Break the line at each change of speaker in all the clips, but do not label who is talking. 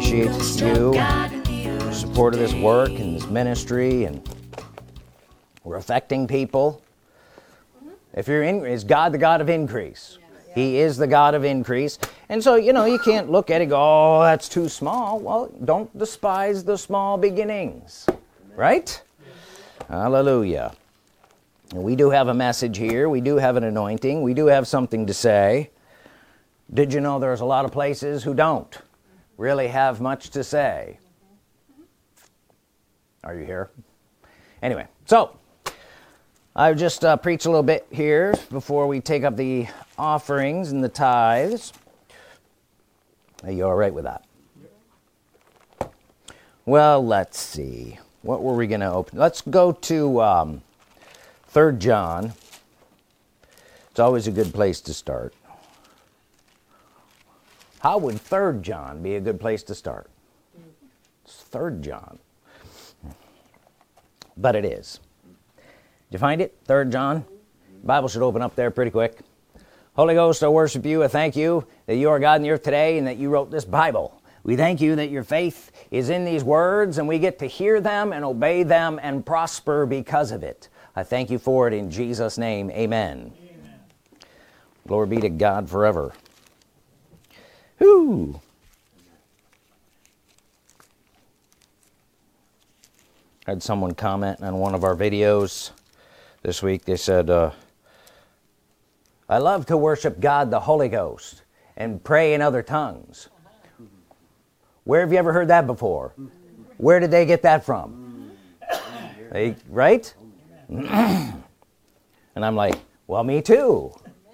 appreciate you, your support of this work and this ministry, and we're affecting people. If you're is God the God of increase? He is the God of increase. And so, you can't look at it and go, oh, that's too small. Well, don't despise the small beginnings. Right? Hallelujah. And we do have a message here. We do have an anointing. We do have something to say. Did you know there's a lot of places who don't really have much to say? Are you here? Anyway, so I've just preached a little bit here before we take up the offerings and the tithes. Are you all right with that? Well, let's see. What were we going to open? Let's go to 3 John. It's always a good place to start. How would 3 John be a good place to start? It's 3 John. But it is. Did you find it? 3 John? The Bible should open up there pretty quick. Holy Ghost, I worship you. I thank you that you are God in the earth today and that you wrote this Bible. We thank you that your faith is in these words and we get to hear them and obey them and prosper because of it. I thank you for it in Jesus' name. Amen. Amen. Glory be to God forever. Whew. I had someone comment on one of our videos this week. They said, I love to worship God the Holy Ghost and pray in other tongues. Where have you ever heard that before? Where did they get that from? Right? And I'm like, well, me too.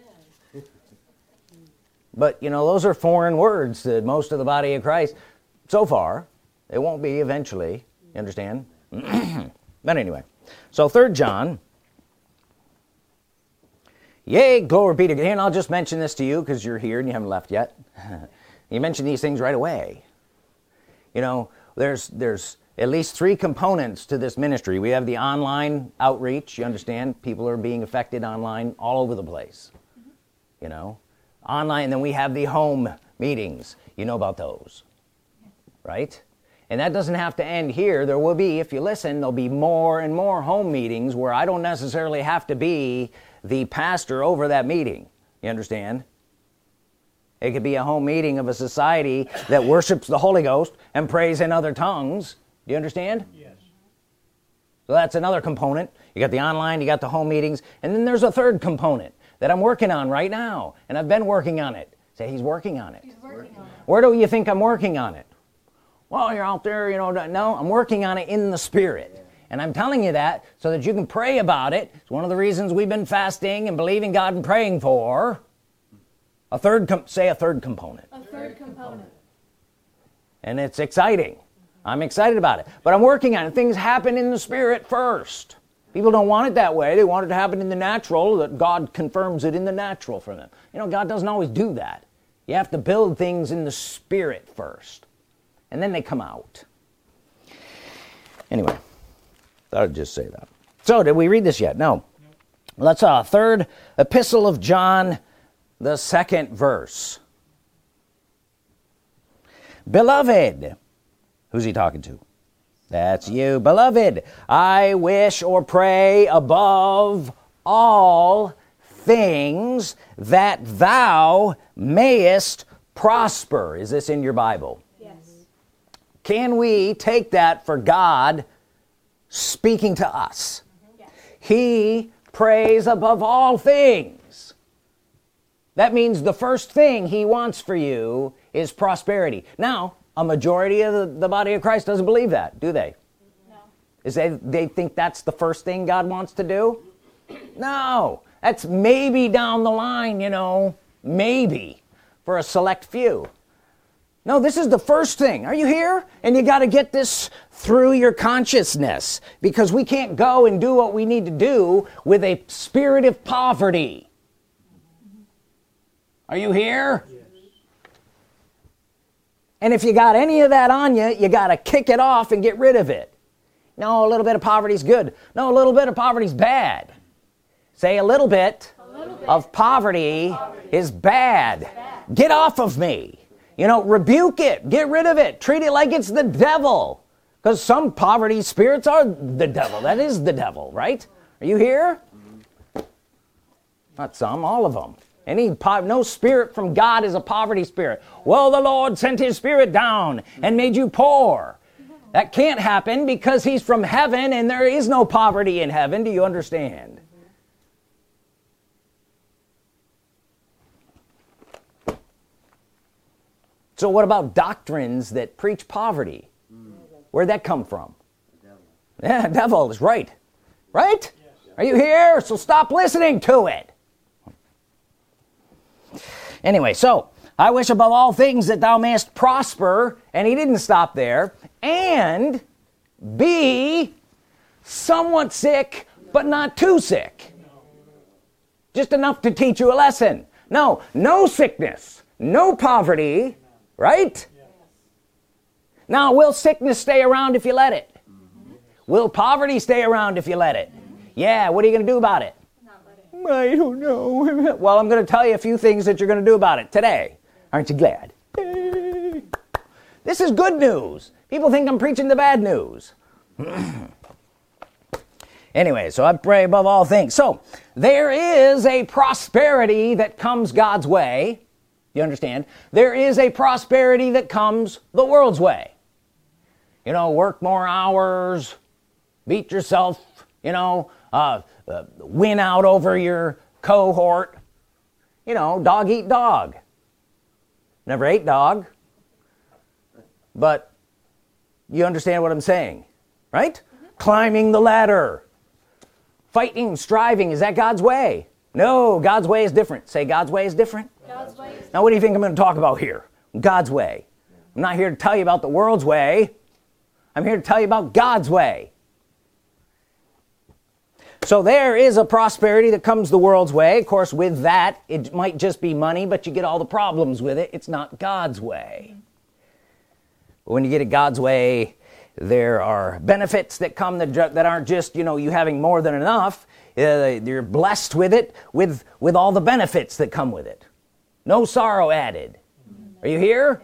But, those are foreign words to most of the body of Christ. So far, it won't be eventually. You understand? But anyway, so 3 John. Yay, glory be to God. And I'll just mention this to you because you're here and you haven't left yet. You mention these things right away. There's at least 3 components to this ministry. We have the online outreach. You understand? People are being affected online all over the place. Online, and then we have the home meetings. You know about those, right? And that doesn't have to end here. There will be, if you listen, there'll be more and more home meetings where I don't necessarily have to be the pastor over that meeting. You understand? It could be a home meeting of a society that worships the Holy Ghost and prays in other tongues. Do you understand?
Yes.
So that's another component. You got the online, you got the home meetings, and then there's a third component that I'm working on right now, and I've been working on it. Say, he's working on it.
He's working on it.
Where do you think I'm working on it? Well, you're out there, no, I'm working on it in the Spirit. And I'm telling you that so that you can pray about it. It's one of the reasons we've been fasting and believing God and praying for. A third component.
A third component.
And it's exciting. I'm excited about it. But I'm working on it. Things happen in the Spirit first. People don't want it that way. They want it to happen in the natural, that God confirms it in the natural for them. God doesn't always do that. You have to build things in the Spirit first. And then they come out. Anyway, thought I'd just say that. So, did we read this yet? No. Let's 3rd Epistle of John, the 2nd verse. Beloved. Who's he talking to? That's you. Beloved, I wish or pray above all things that thou mayest prosper. Is this in your Bible?
Yes.
Can we take that for God speaking to us?
Yes.
He prays above all things. That means the first thing he wants for you is prosperity. Now, a majority of the body of Christ doesn't believe that, do they?
No.
They think that's the first thing God wants to do? No. That's maybe down the line, maybe for a select few. No, this is the first thing. Are you here? And you got to get this through your consciousness, because we can't go and do what we need to do with a spirit of poverty. Are you here? Yes. And if you got any of that on you, you got to kick it off and get rid of it. No, a little bit of poverty is good. No, a little bit of poverty is bad. Say a little bit of poverty is bad. Get off of me. Rebuke it, get rid of it, treat it like it's the devil. Because some poverty spirits are the devil. That is the devil, right? Are you here? Not some, all of them. No spirit from God is a poverty spirit. Well, the Lord sent his spirit down and made you poor. That can't happen because he's from heaven and there is no poverty in heaven. Do you understand? So what about doctrines that preach poverty? Where'd that come from? The devil. Yeah, devil is right. Right? Yes. Are you here? So stop listening to it. Anyway, so I wish above all things that thou mayest prosper, and he didn't stop there, and be somewhat sick, but not too sick. Just enough to teach you a lesson. No sickness, no poverty, right? Now, will sickness stay around if you let it? Will poverty stay around if you let it? Yeah, what are you going to do about it? I don't know. Well, I'm going to tell you a few things that you're going to do about it today. Aren't you glad? This is good news. People think I'm preaching the bad news. Anyway, so I pray above all things. So, there is a prosperity that comes God's way. You understand? There is a prosperity that comes the world's way. Work more hours, beat yourself, win out over your cohort. Dog eat dog. Never ate dog. But you understand what I'm saying, right? Mm-hmm. Climbing the ladder. Fighting, striving, is that God's way? No, God's way is different. Say, God's way is different.
God's way is different.
Now, what do you think I'm going to talk about here? God's way. I'm not here to tell you about the world's way. I'm here to tell you about God's way. So there is a prosperity that comes the world's way. Of course, with that, it might just be money, but you get all the problems with it. It's not God's way. But when you get it God's way, there are benefits that come that aren't just, you having more than enough. You're blessed with it, with all the benefits that come with it. No sorrow added. Are you here?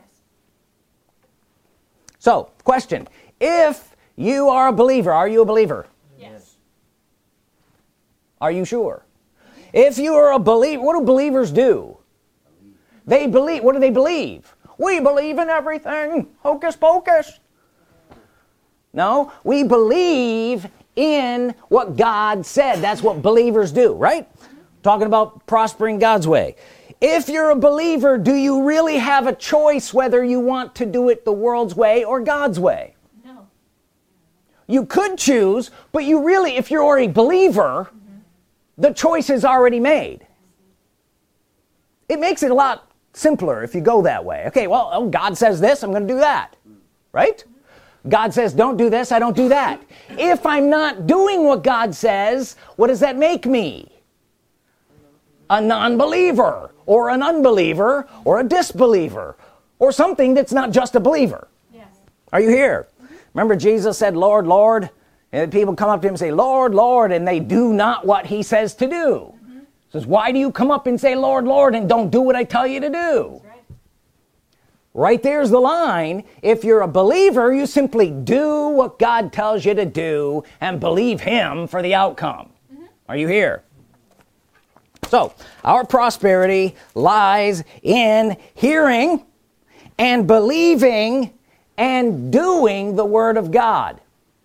So, question. If you are a believer, are you a believer?
Yes.
Are you sure? If you are a believer, what do believers do? They believe. What do they believe? We believe in everything. Hocus pocus. No, we believe in what God said. That's what believers do, right? Talking about prospering God's way. If you're a believer, do you really have a choice whether you want to do it the world's way or God's way?
No.
You could choose, but you really, if you're a believer, the choice is already made. It makes it a lot simpler if you go that way. Okay, well, God says this, I'm going to do that, right? God says, don't do this, I don't do that. If I'm not doing what God says, what does that make me? A non-believer, or an unbeliever, or a disbeliever, or something that's not just a believer.
Yes.
Are you here? Remember Jesus said, Lord, Lord, and people come up to him and say, Lord, Lord, and they do not what he says to do. Says, why do you come up and say, Lord, Lord, and don't do what I tell you to do? Right there's the line. If you're a believer, you simply do what God tells you to do and believe him for the outcome. Are you here? So, our prosperity lies in hearing and believing and doing the Word of God.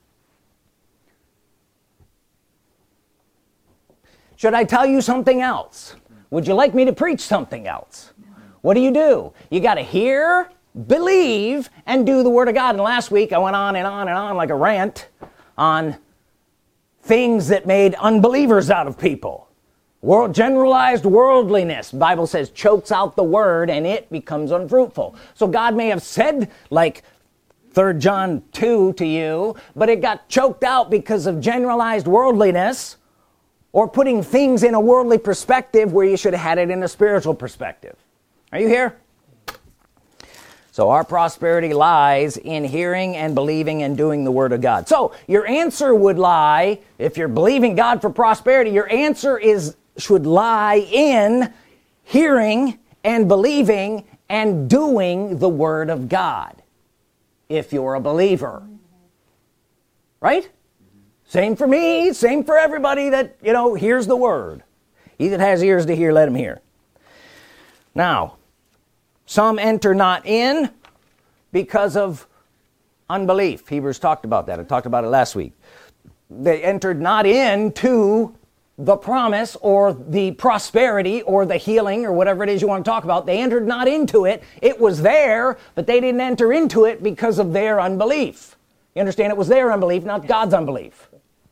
Should I tell you something else? Would you like me to preach something else? What do? You got to hear, believe, and do the Word of God. And last week I went on and on and on like a rant on things that made unbelievers out of people. Generalized worldliness, the Bible says, chokes out the Word and it becomes unfruitful. So God may have said like 3 John 2 to you, but it got choked out because of generalized worldliness or putting things in a worldly perspective where you should have had it in a spiritual perspective. Are you here? So our prosperity lies in hearing and believing and doing the Word of God. So your answer would lie, if you're believing God for prosperity, your answer should lie in hearing and believing and doing the Word of God, if you're a believer. Right? Same for me, same for everybody that, hears the Word. He that has ears to hear, let him hear. Now, some enter not in because of unbelief. Hebrews talked about that. I talked about it last week. They entered not into the promise or the prosperity or the healing or whatever it is you want to talk about. They entered not into it. It was there, but they didn't enter into it because of their unbelief. You understand? It was their unbelief, not God's unbelief.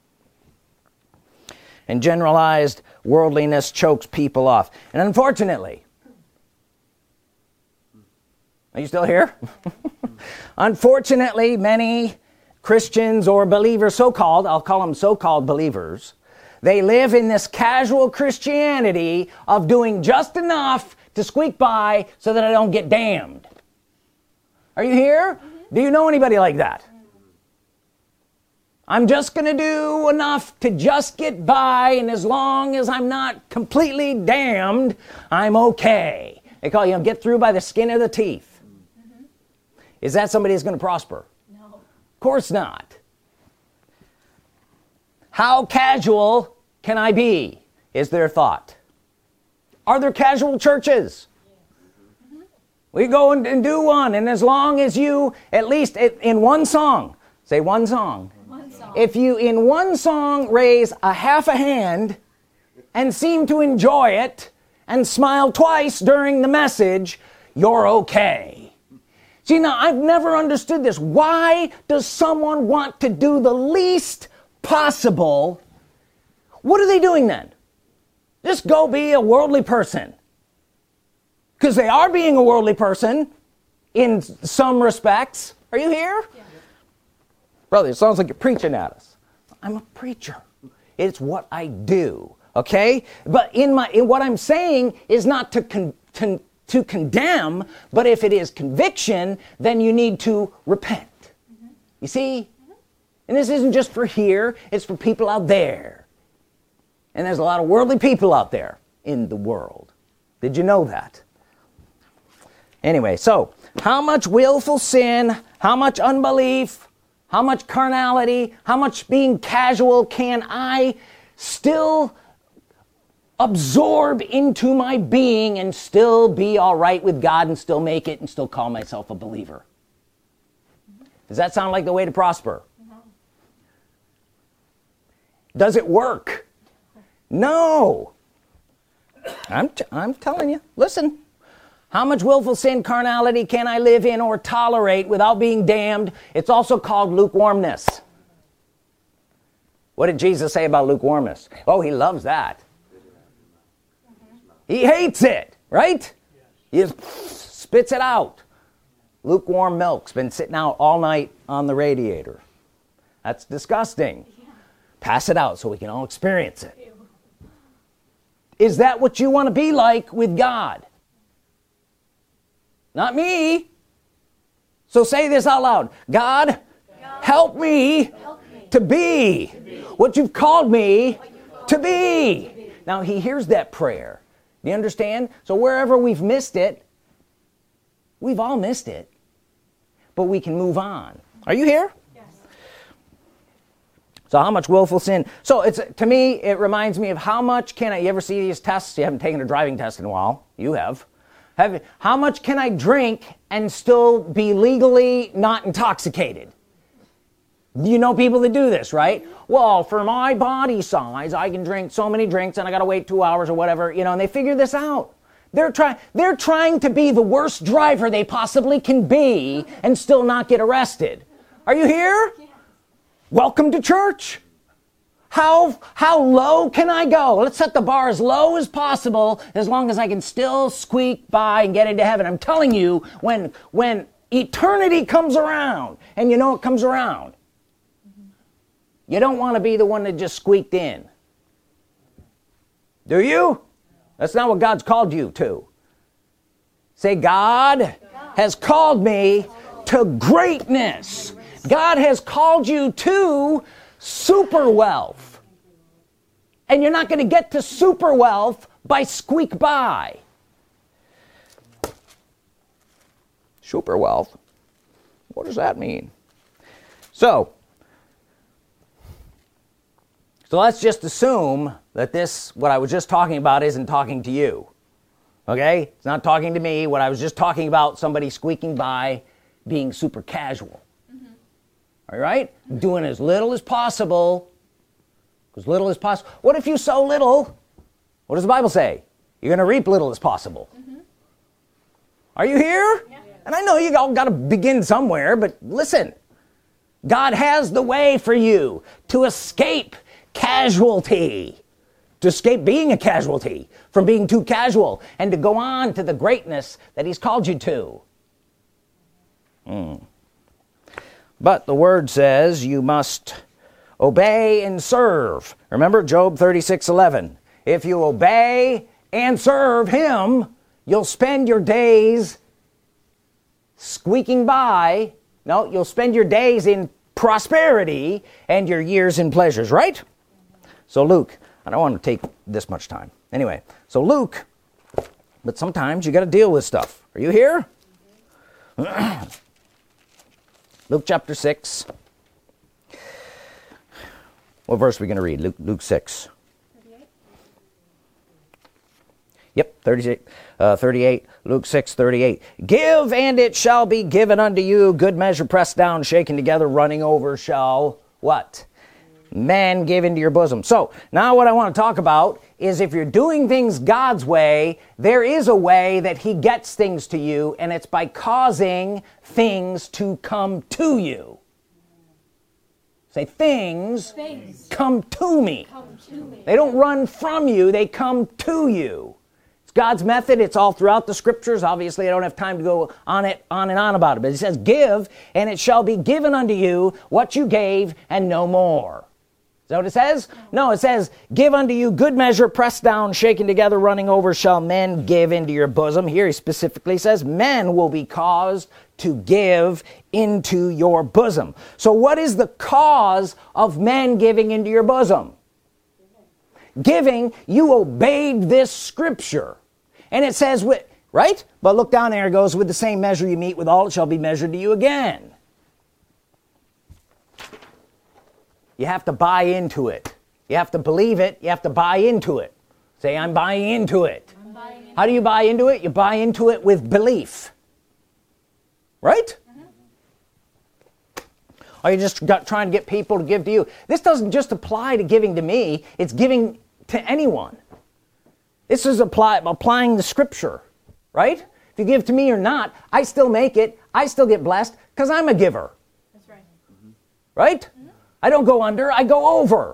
And generalized worldliness chokes people off. And unfortunately, are you still here? Unfortunately, many Christians or believers, so-called, I'll call them so-called believers, they live in this casual Christianity of doing just enough to squeak by so that I don't get damned. Are you here? Do you know anybody like that? I'm just going to do enough to just get by, and as long as I'm not completely damned, I'm okay. They call get through by the skin of the teeth. Is that somebody that's going to prosper?
No.
Of course not. How casual can I be, is their thought. Are there casual churches? Yes. We go and do one, and as long as you, at least in one song, say one song.
One song.
If you in one song raise a half a hand and seem to enjoy it and smile twice during the message, you're okay. See, now, I've never understood this. Why does someone want to do the least possible? What are they doing then? Just go be a worldly person. Because they are being a worldly person in some respects. Are you here?
Yeah.
Brother, it sounds like you're preaching at us. I'm a preacher. It's what I do. Okay? But in what I'm saying is not to condemn, but if it is conviction, then you need to repent. You see? And this isn't just for here, it's for people out there. And there's a lot of worldly people out there in the world. Did you know that? Anyway, so how much willful sin, how much unbelief, how much carnality, how much being casual can I still absorb into my being and still be all right with God and still make it and still call myself a believer? Does that sound like the way to prosper?
No.
Does it work? No. I'm telling you, listen. How much willful sin, carnality can I live in or tolerate without being damned? It's also called lukewarmness. What did Jesus say about lukewarmness? Oh, he loves that. He hates it, right? He just spits it out. Lukewarm milk's been sitting out all night on the radiator. That's disgusting. Pass it out so we can all experience it. Is that what you want to be like with God? Not me. So say this out loud. God, help me to be what you've called me to be. Now he hears that prayer. Do you understand? So wherever we've missed it, we've all missed it. But we can move on. Are you here?
Yes.
So how much willful sin? So to me, it reminds me of how much can I, you ever see these tests? You haven't taken a driving test in a while. You have. How much can I drink and still be legally not intoxicated? You know people that do this, right? Well, for my body size, I can drink so many drinks and I got to wait 2 hours or whatever, and they figure this out. They're trying to be the worst driver they possibly can be and still not get arrested. Are you here?
Yeah.
Welcome to church. How low can I go? Let's set the bar as low as possible as long as I can still squeak by and get into heaven. I'm telling you, when eternity comes around, and it comes around, you don't want to be the one that just squeaked in. Do you? That's not what God's called you to. Say, God has called me to greatness. God has called you to super wealth. And you're not going to get to super wealth by squeak by. Super wealth. What does that mean? So let's just assume that this, what I was just talking about, isn't talking to you. Okay? It's not talking to me. What I was just talking about, somebody squeaking by, being super casual. All right? Doing as little as possible. As little as possible. What if you sow little? What does the Bible say? You're going to reap little as possible. Are you here? Yeah. And I know you all got to begin somewhere, but listen. God has the way for you to escape casualty. To escape being a casualty. From being too casual. And to go on to the greatness that He's called you to. But the Word says you must obey and serve. Remember Job 36:11. If you obey and serve Him, you'll spend your days squeaking by. No, you'll spend your days in prosperity and your years in pleasures, right? So Luke, I don't want to take this much time. Anyway, so Luke, but sometimes you got to deal with stuff. Are you here? Luke chapter 6. What verse are we going to read? Luke 6.
38?
Yep, 38. Luke 6:38. Give, and it shall be given unto you. Good measure, pressed down, shaken together, running over, shall what? Men give into your bosom. So, now what I want to talk about is if you're doing things God's way, there is a way that He gets things to you, and it's by causing things to come to you. Say, things come to me. They don't run from you, they come to you. It's God's method. It's all throughout the Scriptures. Obviously, I don't have time to go on and on about it. But He says, give, and it shall be given unto you what you gave, and no more. Is that what it says? No, it says, give unto you good measure, pressed down, shaken together, running over, shall men give into your bosom. Here He specifically says, men will be caused to give into your bosom. So what is the cause of men giving into your bosom? Giving, you obeyed this Scripture. And it says, right? But look down there, it goes, with the same measure you meet withal, it shall be measured to you again. You have to buy into it. You have to believe it. You have to buy into it. Say, I'm buying into it. How do you buy into it? You buy into it with belief. Right? Or you just trying to get people to give to you. This doesn't just apply to giving to me. It's giving to anyone. This is applying the Scripture. Right? If you give to me or not, I still make it. I still get blessed because I'm a giver.
That's right.
Right? I don't go under, I go over.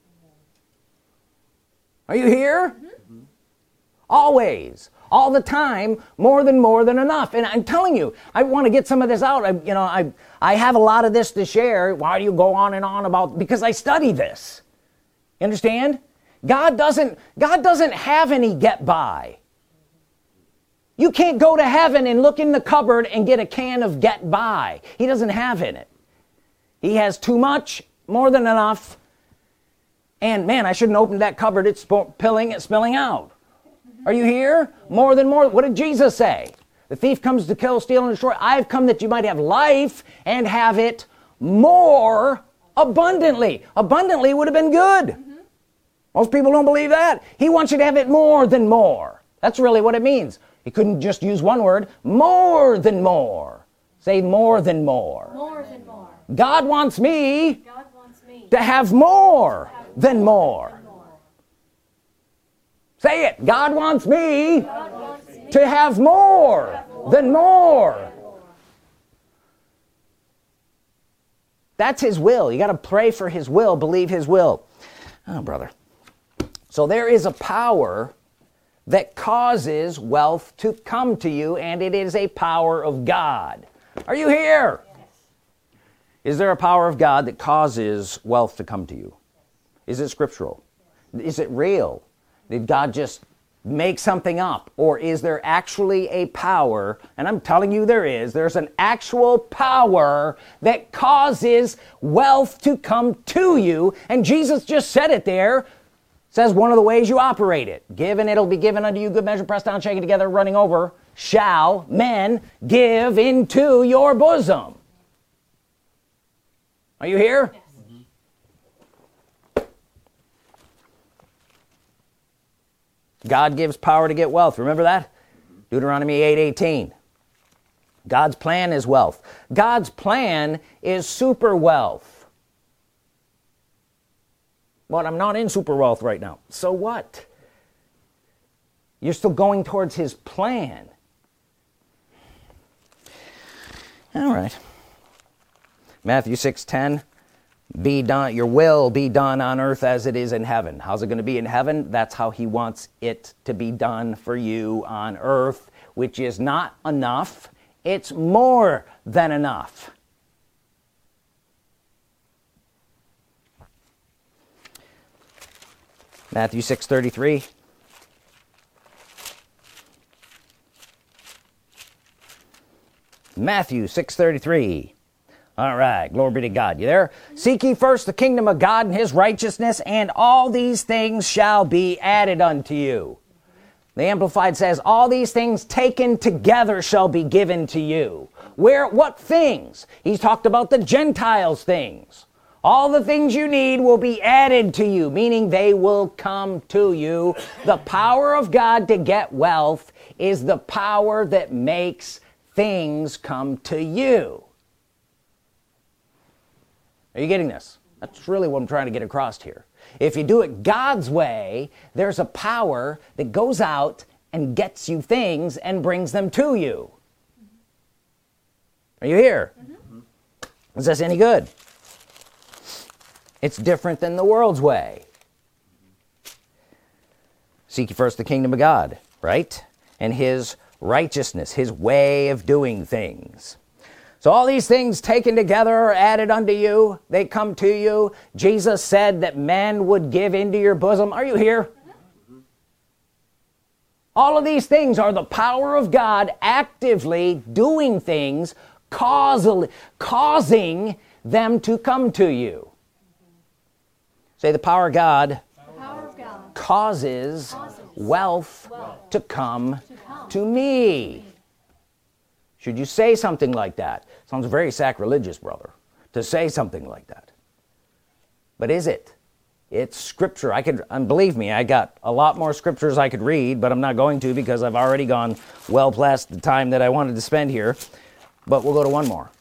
Are you here? Always, all the time, more than enough. And I'm telling you, I want to get some of this out. I have a lot of this to share. Why do you go on and on about? Because I study this. You understand? God doesn't have any get by. You can't go to heaven and look in the cupboard and get a can of get by. He doesn't have in it. He has too much, more than enough. And man, I shouldn't open that cupboard. It's spilling out. Are you here? More than more. What did Jesus say? The thief comes to kill, steal, and destroy. I've come that you might have life and have it more abundantly. Abundantly would have been good. Most people don't believe that. He wants you to have it more than more. That's really what it means. He couldn't just use one word. More than more. Say more than more.
More than more.
God wants me to have more than more. Say it. God wants me to have more than more. That's His will. You got to pray for His will, believe His will. Oh, brother. So there is a power that causes wealth to come to you, and it is a power of God. Are you here? Is there a power of God that causes wealth to come to you? Is it scriptural? Is it real? Did God just make something up? Or is there actually a power, and I'm telling you there's an actual power that causes wealth to come to you, and Jesus just said it there. Says one of the ways you operate it. Give and it'll be given unto you, good measure, pressed down, shaken together, running over, shall men give into your bosom. Are you here?
Yes.
God gives power to get wealth. Remember that? Deuteronomy 8:18. God's plan is wealth. God's plan is super wealth. But I'm not in super wealth right now. So what? You're still going towards his plan. All right. Matthew 6:10. Be done, your will be done on earth as it is in heaven. How's it going to be in heaven? That's how he wants it to be done for you on earth, which is not enough. It's more than enough. Matthew 6:33. Matthew 6:33. All right, glory be to God. You there? Seek ye first the kingdom of God and his righteousness, and all these things shall be added unto you. The Amplified says, all these things taken together shall be given to you. Where? What things? He's talked about the Gentiles' things. All the things you need will be added to you, meaning they will come to you. The power of God to get wealth is the power that makes things come to you. Are you getting this? That's really what I'm trying to get across here. If you do it God's way, there's a power that goes out and gets you things and brings them to you. Are you here? Is this any good? It's different than the world's way. Seek ye first the kingdom of God, right? And his righteousness, his way of doing things. So all these things taken together are added unto you. They come to you. Jesus said that men would give into your bosom. Are you here? All of these things are the power of God actively doing things, causing them to come to you. Say, the power of God, causes wealth to come to me. Should you say something like that? Sounds very sacrilegious, brother, to say something like that. But is it? It's scripture. Believe me, I got a lot more scriptures I could read, but I'm not going to because I've already gone well past the time that I wanted to spend here. But we'll go to one more.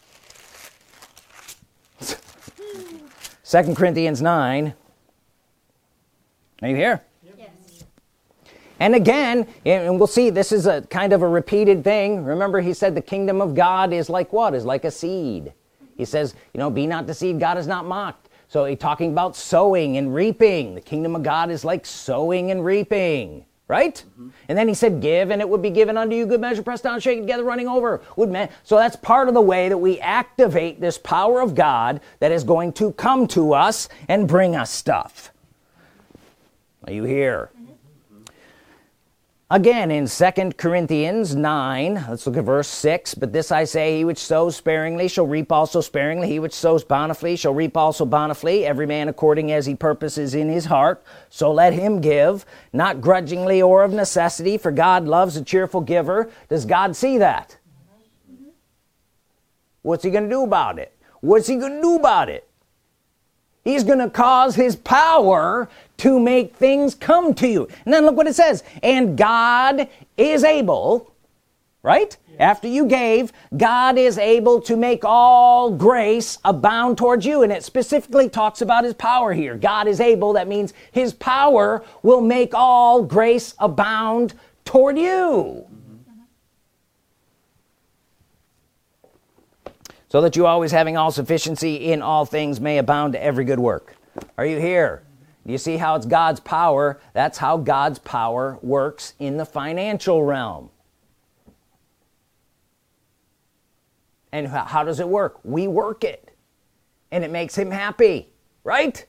2 Corinthians 9. Are you here? And again, and we'll see, this is a kind of a repeated thing. Remember, he said the kingdom of God is like what? Is like a seed. He says, be not deceived, God is not mocked. So he's talking about sowing and reaping. The kingdom of God is like sowing and reaping, right? And then he said, give, and it would be given unto you, good measure, pressed down, shaken together, running over. So that's part of the way that we activate this power of God that is going to come to us and bring us stuff. Are you here? Again, in 2 Corinthians 9, let's look at verse 6. But this I say, he which sows sparingly shall reap also sparingly. He which sows bountifully shall reap also bountifully. Every man according as he purposes in his heart. So let him give, not grudgingly or of necessity, for God loves a cheerful giver. Does God see that? What's he going to do about it? What's he going to do about it? He's going to cause his power to make things come to you. And then look what it says. And God is able, right? Yeah. After you gave, God is able to make all grace abound towards you. And it specifically talks about his power here. God is able, that means his power will make all grace abound toward you. So that you always having all sufficiency in all things may abound to every good work. Are you here? Do you see how it's God's power? That's how God's power works in the financial realm. And how does it work? We work it. And it makes him happy. Right?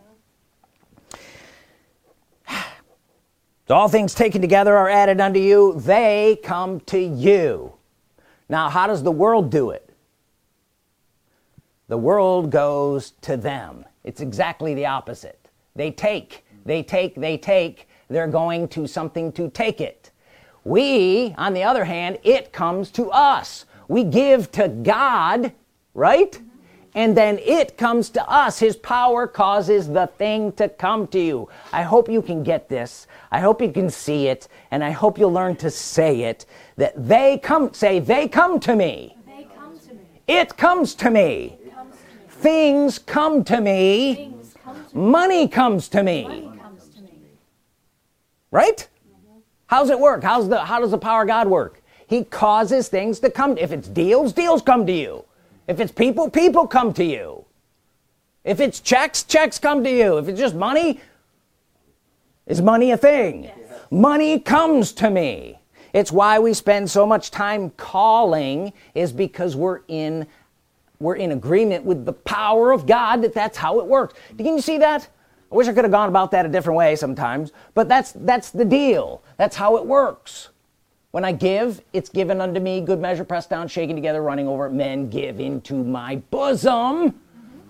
So all things taken together are added unto you. They come to you. Now, how does the world do it? The world goes to them. It's exactly the opposite. They take. They're going to something to take it. We, on the other hand, it comes to us. We give to God, right? And then it comes to us. His power causes the thing to come to you. I hope you can get this. I hope you can see it. And I hope you'll learn to say it. That they come to me.
They come to me.
It comes to me.
It comes to me.
Things come to me.
Things come to me.
Money comes to me.
Money comes to me.
Right? How's it work? How does the power of God work? He causes things to come. If it's deals, deals come to you. If it's people, people come to you. If it's checks, checks come to you. If it's just money, is money a thing?
Yes.
Money comes to me. It's why we spend so much time calling, is because we're in agreement with the power of God, that's how it works. Can you see that? I wish I could have gone about that a different way sometimes, but that's the deal. That's how it works. When I give, it's given unto me, good measure, pressed down, shaken together, running over. Men give into my bosom.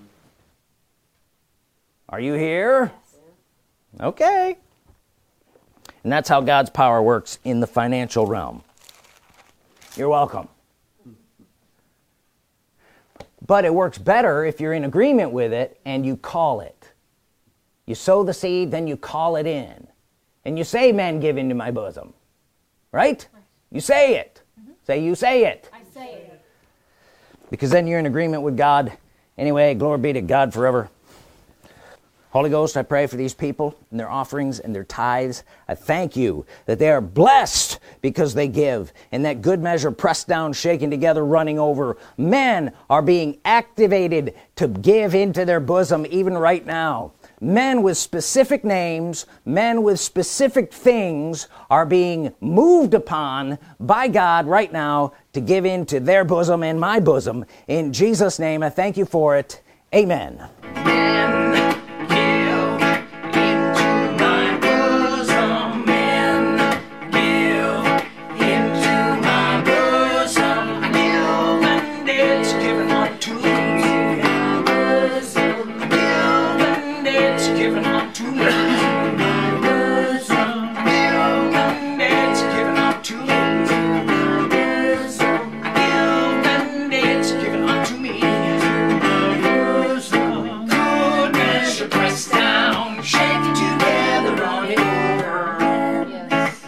Are you here?
Yes.
Okay. And that's how God's power works in the financial realm. You're welcome. But it works better if you're in agreement with it and you call it. You sow the seed, then you call it in. And you say, men give into my bosom. Right? You say it. Say, you say it.
I say it.
Because then you're in agreement with God. Anyway, glory be to God forever. Holy Ghost, I pray for these people and their offerings and their tithes. I thank you that they are blessed because they give. And that good measure, pressed down, shaken together, running over. Men are being activated to give into their bosom even right now. Men with specific names, men with specific things are being moved upon by God right now to give into their bosom and my bosom. In Jesus' name, I thank you for it. Amen. Men give into my bosom. Men give into my bosom. I give and it's given unto me. It's given unto me. My bosom. I give and it's given unto me. My bosom. I give and it's given unto me. My bosom. Good measure, pressed down, shaken together, running over.
Yes.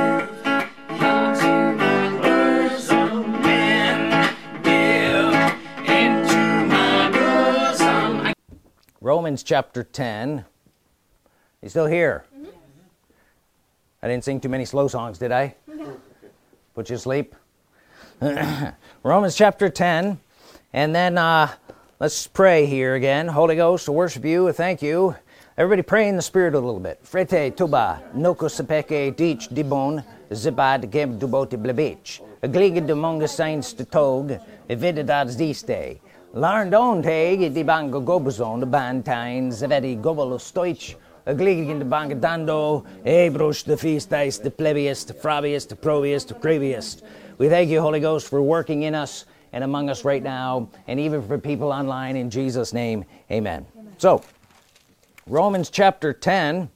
Into my bosom. Men give into my bosom. Romans chapter 10. You still here? Mm-hmm. I didn't sing too many slow songs, did I?
No.
Put you to sleep? Romans chapter 10. And then let's pray here again. Holy Ghost, to worship you, thank you. Everybody pray in the Spirit a little bit. Frete tuba, noko sepeke dich dibon, zibad gem dubote blebich. Agliga de monga saints de tog, evidadas diste. Larndon teg di bango gobozon, de bantines, zavedi gobolo stoich, a gligin de bangadando, ebros de feastais, de plebius, de frabius, de probius, de crevius. We thank you, Holy Ghost, for working in us and among us right now, and even for people online, in Jesus' name, amen. So, Romans chapter 10,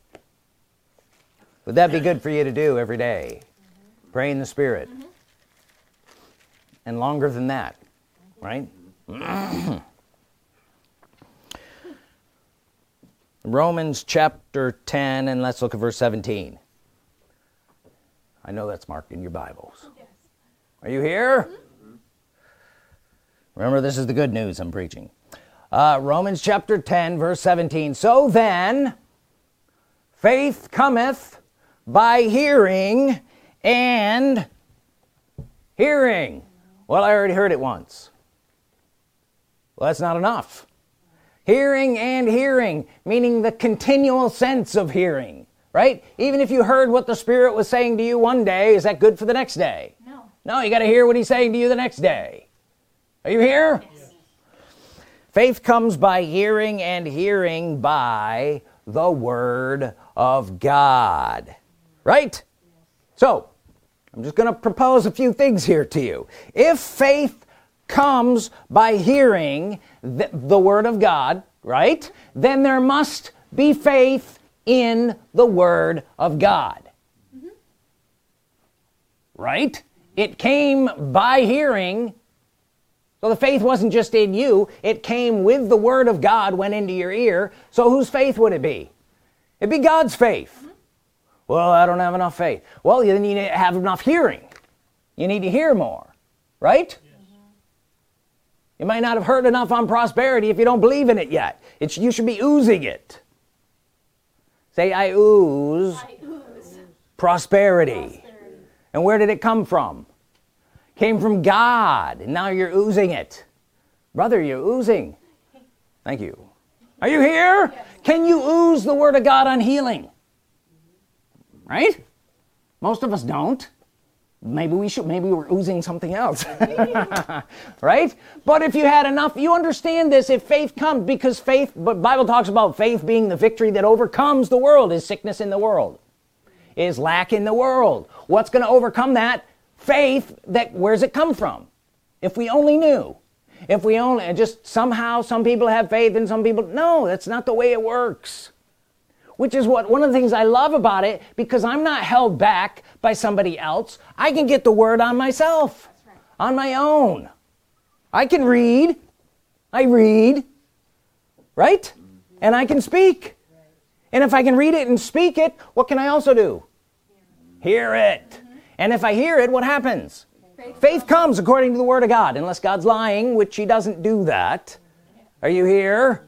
would that be good for you to do every day? Pray in the Spirit. And longer than that, right? Romans chapter 10, and let's look at verse 17. I know that's marked in your Bibles.
Yes.
Are you here? Remember, this is the good news I'm preaching. Romans chapter 10, verse 17. So then, faith cometh by hearing, and hearing. Well, I already heard it once. Well, that's not enough. Hearing and hearing, meaning the continual sense of hearing, right? Even if you heard what the Spirit was saying to you one day, is that good for the next day?
No.
No, you got to hear what He's saying to you the next day. Are you here?
Yes.
Faith comes by hearing, and hearing by the Word of God. Right? So, I'm just going to propose a few things here to you. If faith comes by hearing the Word of God, right? Then there must be faith in the Word of God. right? It came by hearing. So the faith wasn't just in you. It came with the word of God, went into your ear. So whose faith would it be? It'd be God's faith. Well, I don't have enough faith. Well, then you need to have enough hearing. You need to hear more, right? You might not have heard enough on prosperity if you don't believe in it yet. You should be oozing it. Say, I ooze, prosperity. And where did it come from? Came from God, and now you're oozing it. Brother, you're oozing. Thank you. Are you here? Yes. Can you ooze the word of God on healing? Right? Most of us don't. Maybe we're oozing something else. Right? But if you had enough, you understand this, if faith comes, because faith, but Bible talks about faith being the victory that overcomes the world. Is sickness in the world? Is lack in the world? What's going to overcome that? Faith. Where's it come from? If we only knew. If we only, just somehow some people have faith and some people, no, that's not the way it works. Which is one of the things I love about it, because I'm not held back by somebody else. I can get the word on myself, on my own. I can read. I read. Right? And I can speak. And if I can read it and speak it, what can I also do? Hear it. And if I hear it, what happens? Faith comes according to the word of God, unless God's lying, which he doesn't do that. Are you here?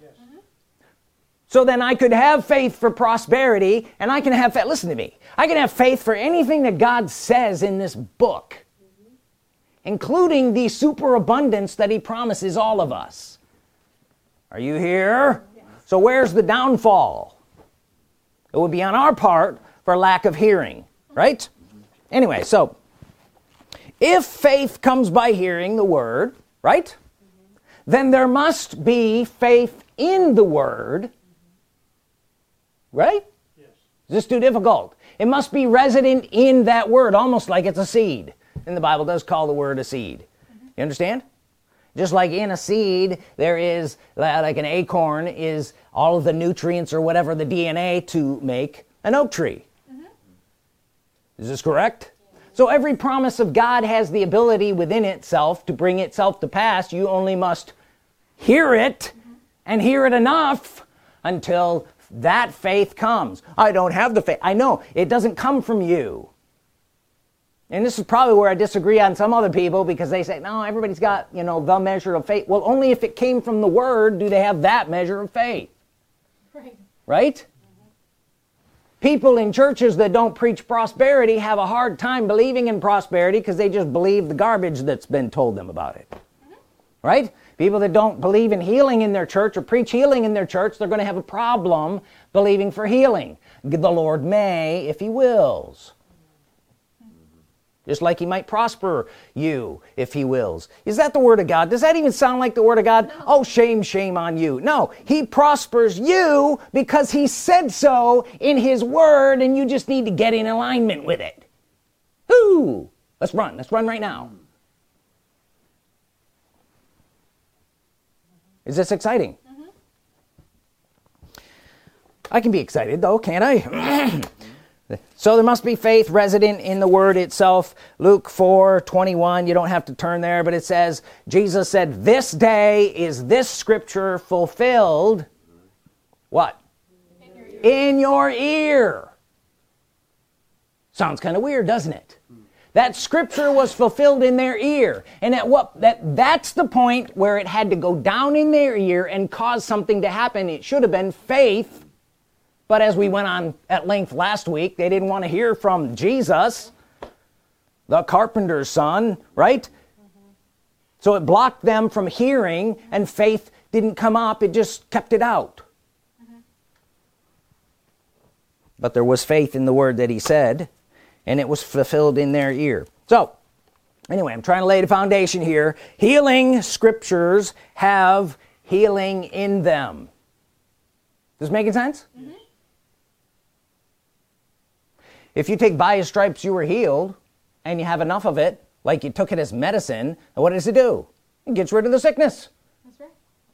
So then I could have faith for prosperity, and I can have faith. Listen to me. I can have faith for anything that God says in this book, including the superabundance that he promises all of us. Are you here? So where's the downfall? It would be on our part for lack of hearing, right? Anyway, so if faith comes by hearing the word, right? Then there must be faith in the word. Right? Yes. Is this too difficult? It must be resident in that word, almost like it's a seed. And the Bible does call the word a seed. You understand? Just like in a seed, there is, like an acorn, is all of the nutrients or whatever, the DNA to make an oak tree. Is this correct? So every promise of God has the ability within itself to bring itself to pass. You only must hear it and hear it enough until that faith comes. I don't have the faith. I know it doesn't come from you. And this is probably where I disagree on some other people, because they say, no, everybody's got, the measure of faith. Well, only if it came from the word do they have that measure of faith. Right? People in churches that don't preach prosperity have a hard time believing in prosperity because they just believe the garbage that's been told them about it. Right? People that don't believe in healing in their church or preach healing in their church, they're going to have a problem believing for healing. The Lord may if he wills. Just like he might prosper you if he wills. Is that the word of God? Does that even sound like the word of God? No. Oh, shame on you. No, he prospers you because he said so in his word, and you just need to get in alignment with it. Woo! Let's run right now. Is this exciting? I can be excited though, can't I? So there must be faith resident in the word itself. Luke 4:21, you don't have to turn there, but it says, Jesus said, this day is this scripture fulfilled. What? In your ear. Sounds kind of weird, doesn't it? That scripture was fulfilled in their ear. And that's the point where it had to go down in their ear and cause something to happen. It should have been faith. But as we went on at length last week, they didn't want to hear from Jesus, the carpenter's son, right? So it blocked them from hearing, and faith didn't come up. It just kept it out. But there was faith in the word that he said, and it was fulfilled in their ear. So, anyway, I'm trying to lay the foundation here. Healing scriptures have healing in them. Is this making sense? If you take by his stripes you were healed, and you have enough of it, like you took it as medicine, what does it do? It gets rid of the sickness.
That's right.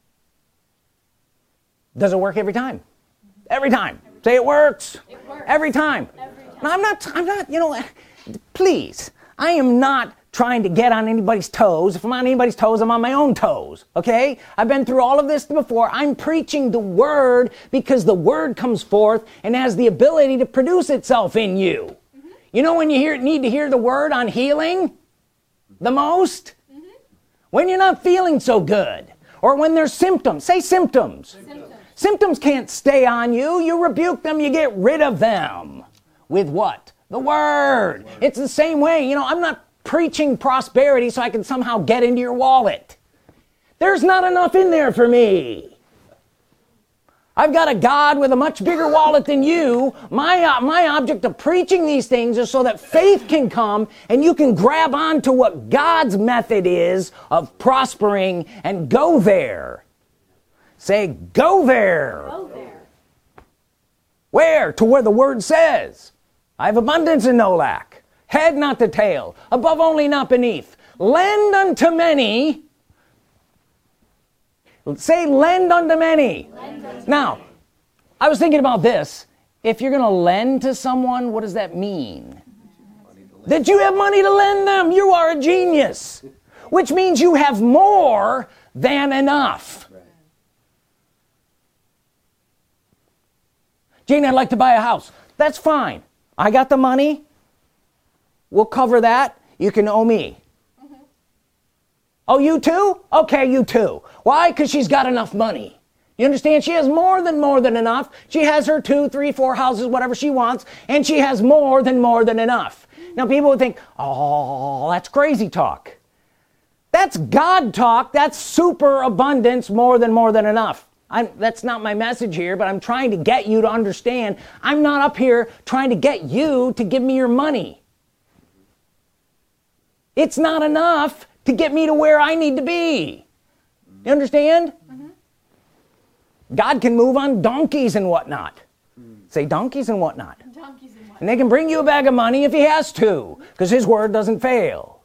Does it work every time? Every time. Say it works.
It works.
Every time.
Every time.
Now, I'm not, please. I am not trying to get on anybody's toes. If I'm on anybody's toes, I'm on my own toes, okay? I've been through all of this before. I'm preaching the Word because the Word comes forth and has the ability to produce itself in you. You know when you need to hear the Word on healing the most? When you're not feeling so good, or when there's symptoms. Say symptoms. Symptoms can't stay on you. You rebuke them, you get rid of them. With what? The Word. It's the same way. I'm not preaching prosperity so I can somehow get into your wallet. There's not enough in there for me. I've got a God with a much bigger wallet than you. My object of preaching these things is so that faith can come and you can grab on to what God's method is of prospering and go there. Say, go there.
Go there.
Where? To where the Word says, I have abundance and no lack. Head not the tail, above only not beneath. Lend unto many. Say, lend unto many. Now, I was thinking about this. If you're going to lend to someone, what does that mean? That you have money to lend them. You are a genius. Which means you have more than enough. Gene, I'd like to buy a house. That's fine. I got the money. We'll cover that. You can owe me. Oh, you too? Okay, you too. Why? Because she's got enough money. You understand? She has more than enough. She has her 2, 3, 4 houses, whatever she wants, and she has more than enough. Now, people would think, oh, that's crazy talk. That's God talk. That's super abundance, more than enough. That's not my message here, but I'm trying to get you to understand. I'm not up here trying to get you to give me your money. It's not enough to get me to where I need to be. You understand? God can move on donkeys and whatnot. Say donkeys and whatnot.
Donkeys and what?
And they can bring you a bag of money if he has to, because his word doesn't fail.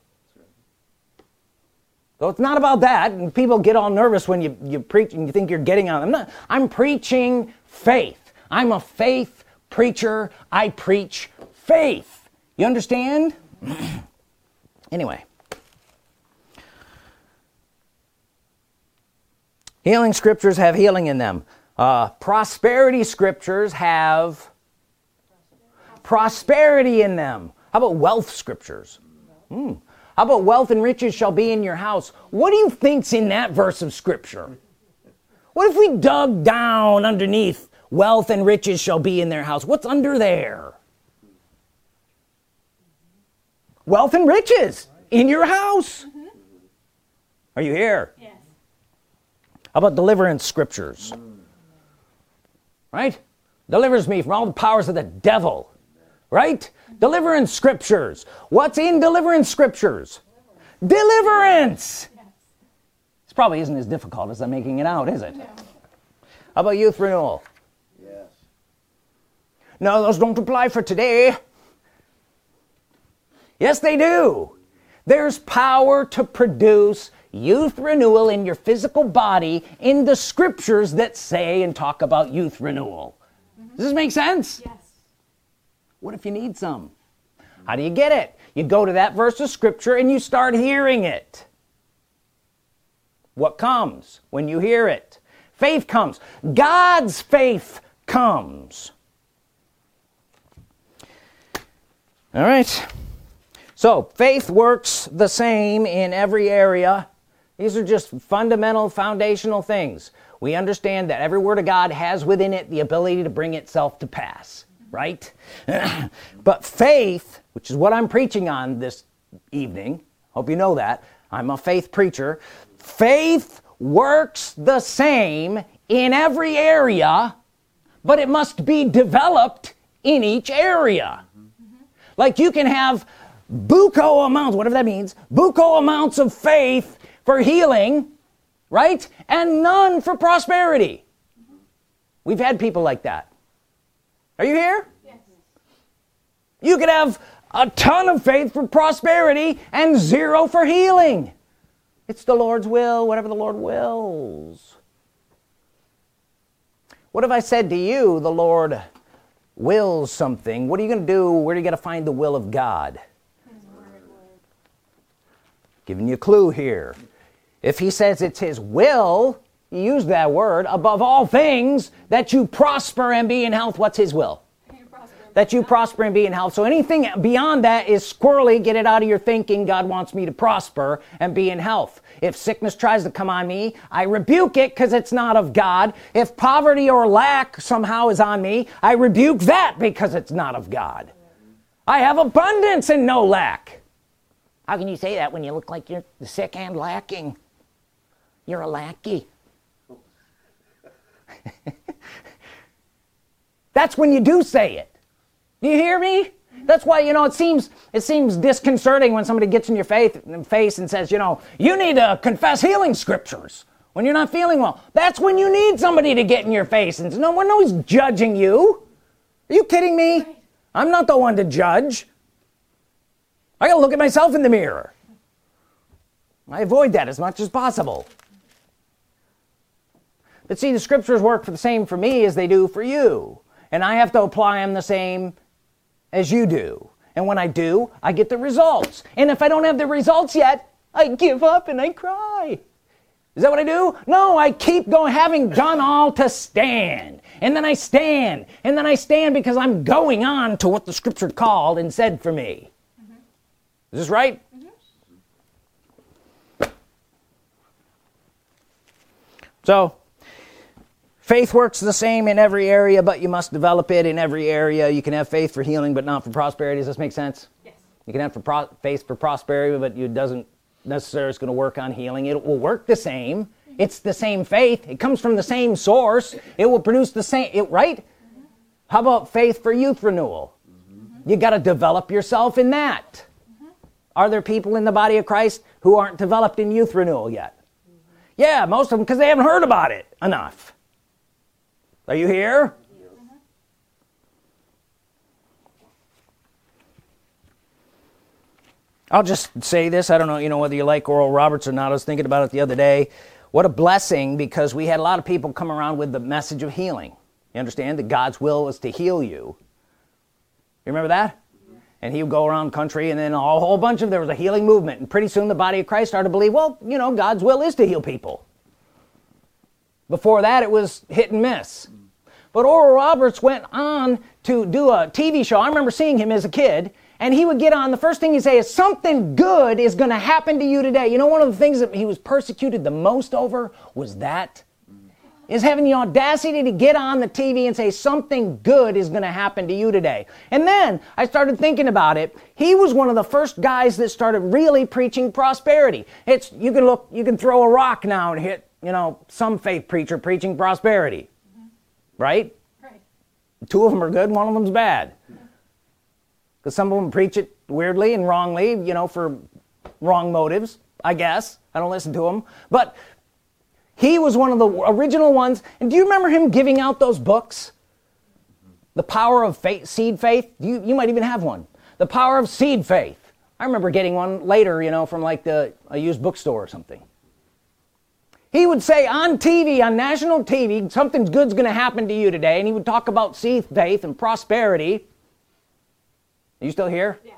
So it's not about that, and people get all nervous when you preach and you think you're getting on them. I'm preaching faith. I'm a faith preacher. I preach faith. You understand? Anyway. Healing scriptures have healing in them. Prosperity scriptures have prosperity in them. How about wealth scriptures? How about wealth and riches shall be in your house? What do you think's in that verse of scripture? What if we dug down underneath wealth and riches shall be in their house? What's under there? Wealth and riches in your house. Are you here?
Yes.
How about deliverance scriptures? Right? Delivers me from all the powers of the devil. Right? Deliverance scriptures. What's in deliverance scriptures? Deliverance.
Yes.
This probably isn't as difficult as I'm making it out, is it? No. How about youth renewal?
Yes.
No, those don't apply for today. Yes, they do. There's power to produce youth renewal in your physical body in the scriptures that say and talk about youth renewal. Does this make sense?
Yes.
What if you need some? How do you get it? You go to that verse of scripture and you start hearing it. What comes when you hear it? Faith comes. God's faith comes. All right. So faith works the same in every area. These are just fundamental, foundational things. We understand that every word of God has within it the ability to bring itself to pass, right? But faith, which is what I'm preaching on this evening, hope you know that. I'm a faith preacher. Faith works the same in every area, but it must be developed in each area. Like you can have buco amounts, whatever that means, buco amounts of faith for healing, right? And none for prosperity. We've had people like that. Are you here?
Yes.
You could have a ton of faith for prosperity and 0 for healing. It's the Lord's will, whatever the Lord wills. What if I said to you, the Lord wills something? What are you going to do? Where are you going to find the will of God? Giving you a clue here. If he says it's his will, he used that word, above all things, that you prosper and be in health. What's his will? That you prosper and be in health. So anything beyond that is squirrely. Get it out of your thinking. God wants me to prosper and be in health. If sickness tries to come on me, I rebuke it because it's not of God. If poverty or lack somehow is on me, I rebuke that because it's not of God. I have abundance and no lack. How can you say that when you look like you're sick and lacking? You're a lackey. That's when you do say it. Do you hear me? That's why, it seems disconcerting when somebody gets in your face and says, you need to confess healing scriptures when you're not feeling well. That's when you need somebody to get in your face and say, no one knows judging you. Are you kidding me? I'm not the one to judge. I got to look at myself in the mirror. I avoid that as much as possible. But see, the scriptures work the same for me as they do for you. And I have to apply them the same as you do. And when I do, I get the results. And if I don't have the results yet, I give up and I cry. Is that what I do? No, I keep going, having done all to stand. And then I stand. And then I stand because I'm going on to what the scripture called and said for me. Mm-hmm. Is this right? Mm-hmm. So, faith works the same in every area, but you must develop it in every area. You can have faith for healing, but not for prosperity. Does this make sense? Yes. You can have faith for prosperity, but it doesn't necessarily is going to work on healing. It will work the same. It's the same faith. It comes from the same source. It will produce the same, right? Mm-hmm. How about faith for youth renewal? Mm-hmm. You got to develop yourself in that. Mm-hmm. Are there people in the body of Christ who aren't developed in youth renewal yet? Mm-hmm. Yeah, most of them because they haven't heard about it enough. Are you here? Mm-hmm. I'll just say this. I don't know, whether you like Oral Roberts or not. I was thinking about it the other day. What a blessing, because we had a lot of people come around with the message of healing. You understand that God's will is to heal you. You remember that? Mm-hmm. And he would go around the country, and then a whole bunch of, there was a healing movement. And pretty soon the body of Christ started to believe, well, God's will is to heal people. Before that, it was hit and miss. But Oral Roberts went on to do a TV show. I remember seeing him as a kid, and he would get on. The first thing he'd say is, something good is going to happen to you today. One of the things that he was persecuted the most over was that. Is having the audacity to get on the TV and say, something good is going to happen to you today. And then I started thinking about it. He was one of the first guys that started really preaching prosperity. You can throw a rock now and hit, some faith preacher preaching prosperity. Right? Two of them are good, one of them's bad. Because some of them preach it weirdly and wrongly, for wrong motives, I guess. I don't listen to them. But he was one of the original ones. And do you remember him giving out those books? The Power of Faith, Seed Faith? You might even have one. The Power of Seed Faith. I remember getting one later, from like a used bookstore or something. He would say on TV, on national TV, something good's going to happen to you today. And he would talk about seed faith and prosperity. Are you still here? Yes.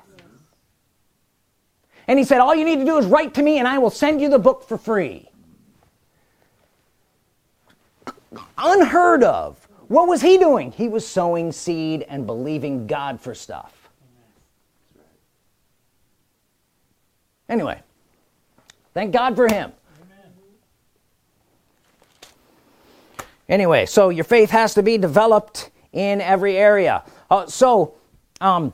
And he said, all you need to do is write to me and I will send you the book for free. Unheard of. What was he doing? He was sowing seed and believing God for stuff. Anyway, thank God for him. Anyway, so your faith has to be developed in every area. How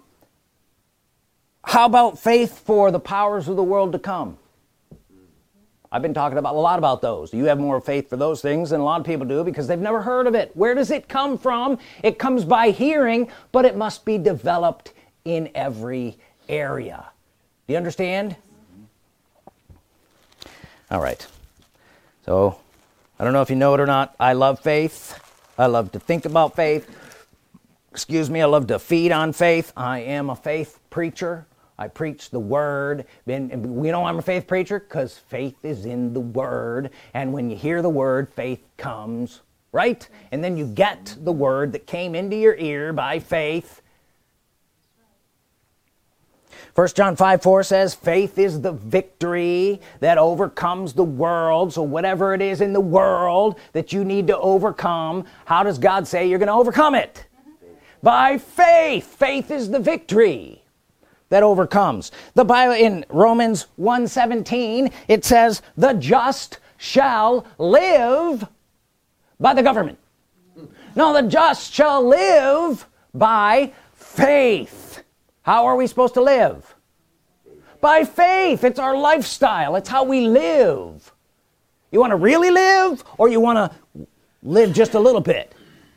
about faith for the powers of the world to come? I've been talking a lot about those. You have more faith for those things than a lot of people do because they've never heard of it. Where does it come from? It comes by hearing, but it must be developed in every area. Do you understand? All right. So, I don't know if you know it or not. I love faith. I love to think about faith. I love to feed on faith. I am a faith preacher. I preach the word. And we know I'm a faith preacher because faith is in the word. And when you hear the word, faith comes, right? And then you get the word that came into your ear by faith. 1 John 5:4 says faith is the victory that overcomes the world. So whatever it is in the world that you need to overcome, how does God say you're going to overcome it? By faith. Faith is the victory that overcomes. The Bible in Romans 1:17, it says the just shall live by the government. No, the just shall live by faith. How are we supposed to live? By faith. It's our lifestyle. It's how we live. You want to really live, or you want to live just a little bit?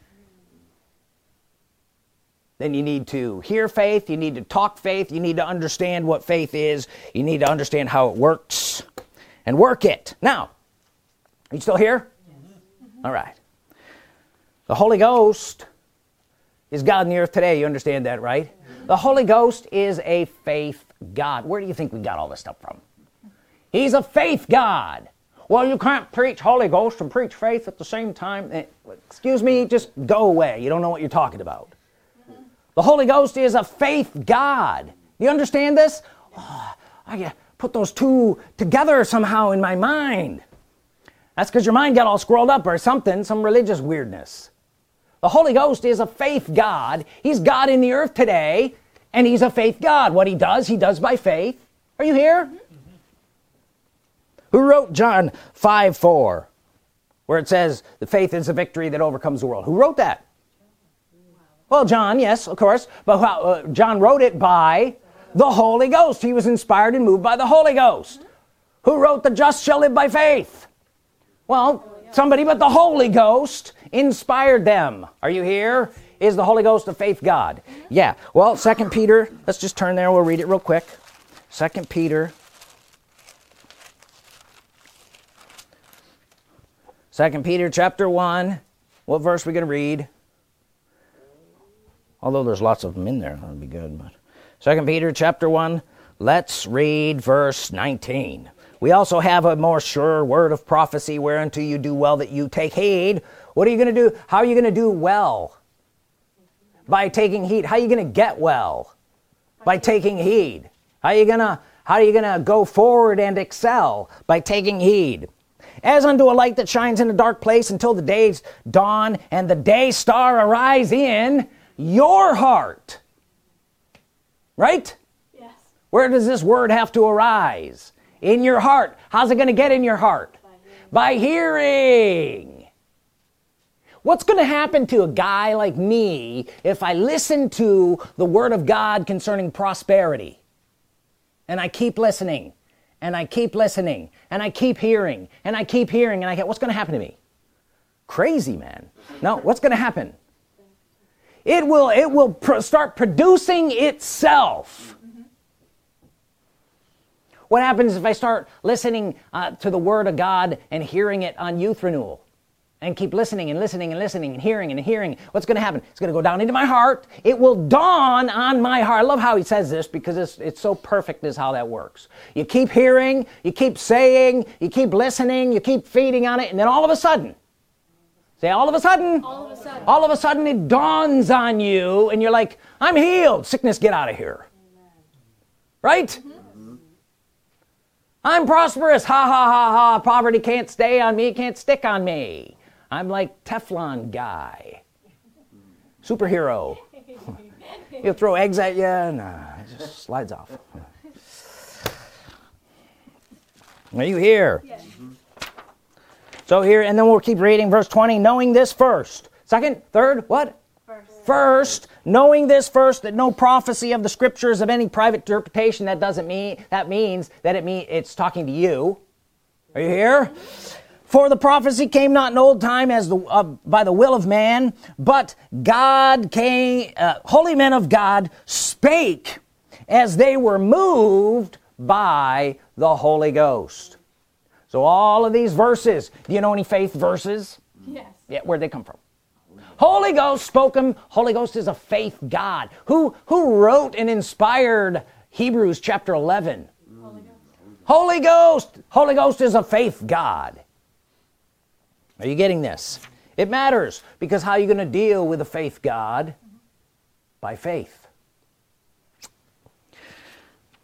Then you need to hear faith. You need to talk faith. You need to understand what faith is. You need to understand how it works and work it. Now, are you still here? All right. The Holy Ghost is God in the earth today. You understand that, right? The Holy Ghost is a faith God. Where do you think we got all this stuff from? He's a faith God. Well, you can't preach Holy Ghost and preach faith at the same time. Excuse me, just go away. You don't know what you're talking about. The Holy Ghost is a faith God. You understand this? Oh, I put those two together somehow in my mind. That's because your mind got all scrolled up or something, some religious weirdness. The Holy Ghost is a faith God. He's God in the earth today, and he's a faith God. What he does by faith. Are you here? Who wrote John 5:4, where it says, the faith is a victory that overcomes the world? Who wrote that? Well, John, yes, of course. But John wrote it by the Holy Ghost. He was inspired and moved by the Holy Ghost. Who wrote the just shall live by faith? Well, somebody but the Holy Ghost inspired them. Are you here? Is the Holy Ghost a faith God? Yeah. Well, 2 Peter, let's just turn there. We'll read it real quick. 2 Peter. 2 Peter chapter 1. What verse are we going to read? Although there's lots of them in there. That would be good. But 2 Peter chapter 1. Let's read verse 19. We also have a more sure word of prophecy, whereunto you do well that you take heed. What are you going to do? How are you going to do well? By taking heed. How are you going to get well? By taking heed. How are you going to go forward and excel? By taking heed. As unto a light that shines in a dark place until the day's dawn and the day star arise in your heart. Right?
Yes.
Where does this word have to arise? In your heart. How's it going to get in your heart? By hearing. What's going to happen to a guy like me if I listen to the Word of God concerning prosperity? And I keep listening, and I keep listening, and I keep hearing, and I keep hearing, and I get, what's going to happen to me? Crazy, man. No, what's going to happen? It will start producing itself. What happens if I start listening to the Word of God and hearing it on youth renewal? And keep listening and listening and listening and hearing. What's going to happen? It's going to go down into my heart. It will dawn on my heart. I love how he says this because it's so perfect is how that works. You keep hearing, you keep saying, you keep listening, you keep feeding on it, and then all of a sudden, say all of a sudden. All of a sudden it dawns on you and you're like, I'm healed. Sickness, get out of here. Right? Mm-hmm. I'm prosperous. Ha, ha, ha, ha. Poverty can't stay on me, can't stick on me. I'm like Teflon guy. Superhero. He'll throw eggs at you and it just slides off. Are you here? Yes. So here, and then we'll keep reading verse 20. Knowing this first. Second, third, what? First, knowing this first, that no prophecy of the Scriptures of any private interpretation, means it's talking to you. Are you here? For the prophecy came not in old time as by the will of man, but God came, holy men of God spake as they were moved by the Holy Ghost. So all of these verses, do you know any faith verses?
Yes. Yeah,
where'd they come from? Holy Ghost spoke them. Holy Ghost is a faith God. Who wrote and inspired Hebrews chapter 11? Holy Ghost. Holy Ghost is a faith God. Are you getting this? It matters because how are you going to deal with a faith God? By faith.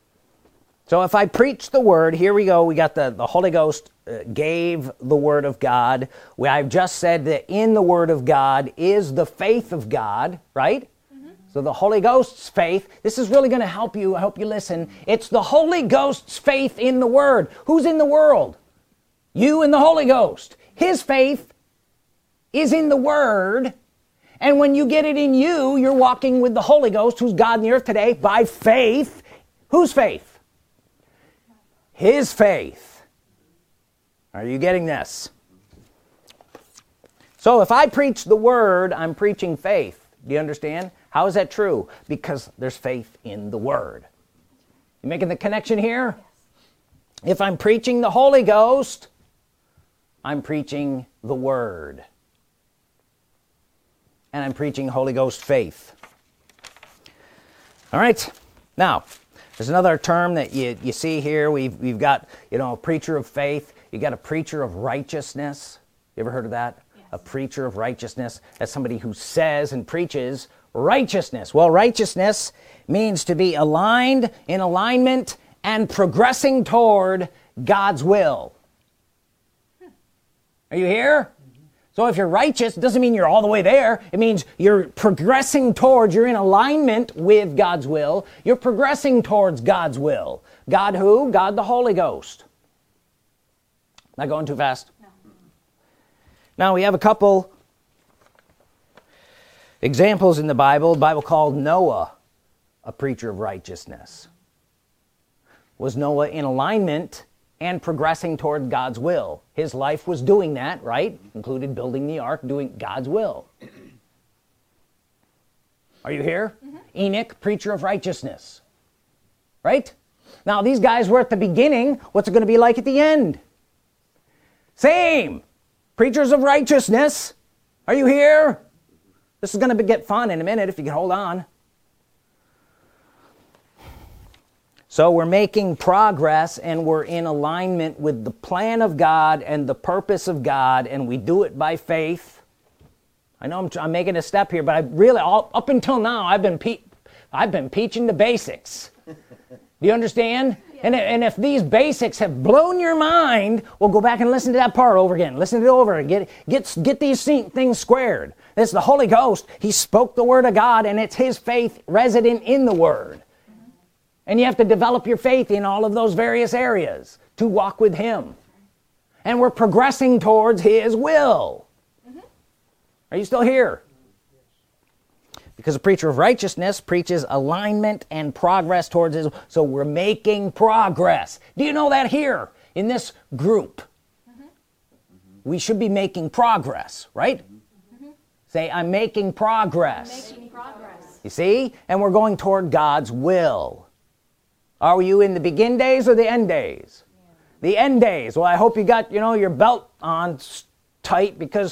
So if I preach the word, here we go. We got the Holy Ghost gave the word of God. I've just said that in the word of God is the faith of God, right? So the Holy Ghost's faith, this is really going to help you. I hope you listen. It's the Holy Ghost's faith in the Word. Who's in the world? You and the Holy Ghost. His faith is in the Word. And when you get it in you, you're walking with the Holy Ghost, who's God in the earth today, by faith. Whose faith? His faith. Are you getting this? So if I preach the Word, I'm preaching faith. Do you understand? How is that true? Because there's faith in the Word. You making the connection here? Yes. If I'm preaching the Holy Ghost, I'm preaching the Word. And I'm preaching Holy Ghost faith. All right. Now, there's another term that you see here. We've got, a preacher of faith. You got a preacher of righteousness. You ever heard of that? Yes. A preacher of righteousness. That's somebody who says and preaches righteousness. Well, righteousness means to be aligned, in alignment, and progressing toward God's will. Are you here? So if you're righteous, it doesn't mean you're all the way there. It means you're progressing towards, you're in alignment with God's will. You're progressing towards God's will. God who? God the Holy Ghost. Not going too fast? No. Now we have a couple examples in the Bible. The Bible called Noah a preacher of righteousness. Was Noah in alignment and progressing toward God's will? His life was doing that, right? Included building the ark, doing God's will. Are you here? Mm-hmm. Enoch, preacher of righteousness. Right? Now, these guys were at the beginning. What's it going to be like at the end? Same. Preachers of righteousness. Are you here? This is going to get fun in a minute if you can hold on. So we're making progress and we're in alignment with the plan of God and the purpose of God, and we do it by faith. I know I'm making a step here, but I really, up until now, I've been teaching the basics. Do you understand? Yeah. And if these basics have blown your mind, well, go back and listen to that part over again. Listen to it over again. Get these things squared. It's the Holy Ghost. He spoke the Word of God, and it's His faith resident in the Word. Mm-hmm. And you have to develop your faith in all of those various areas to walk with Him. And we're progressing towards His will. Mm-hmm. Are you still here? Because a preacher of righteousness preaches alignment and progress towards His. So we're making progress. Do you know that here in this group? Mm-hmm. We should be making progress, right? Mm-hmm. Say, I'm making progress.
I'm making progress.
You see? And we're going toward God's will. Are you in the begin days or the end days? Yeah. The end days. Well, I hope you got, your belt on tight because,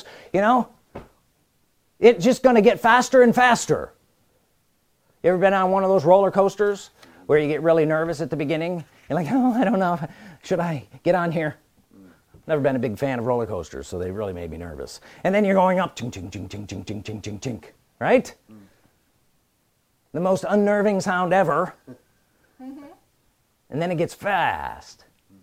it's just going to get faster and faster. You ever been on one of those roller coasters where you get really nervous at the beginning? You're like, I don't know. Should I get on here? Never been a big fan of roller coasters, so they really made me nervous. And then you're going up, ching, ching, ching, ching, ching, ching, ching, ching, ching, right? The most unnerving sound ever. Mm-hmm. And then it gets fast.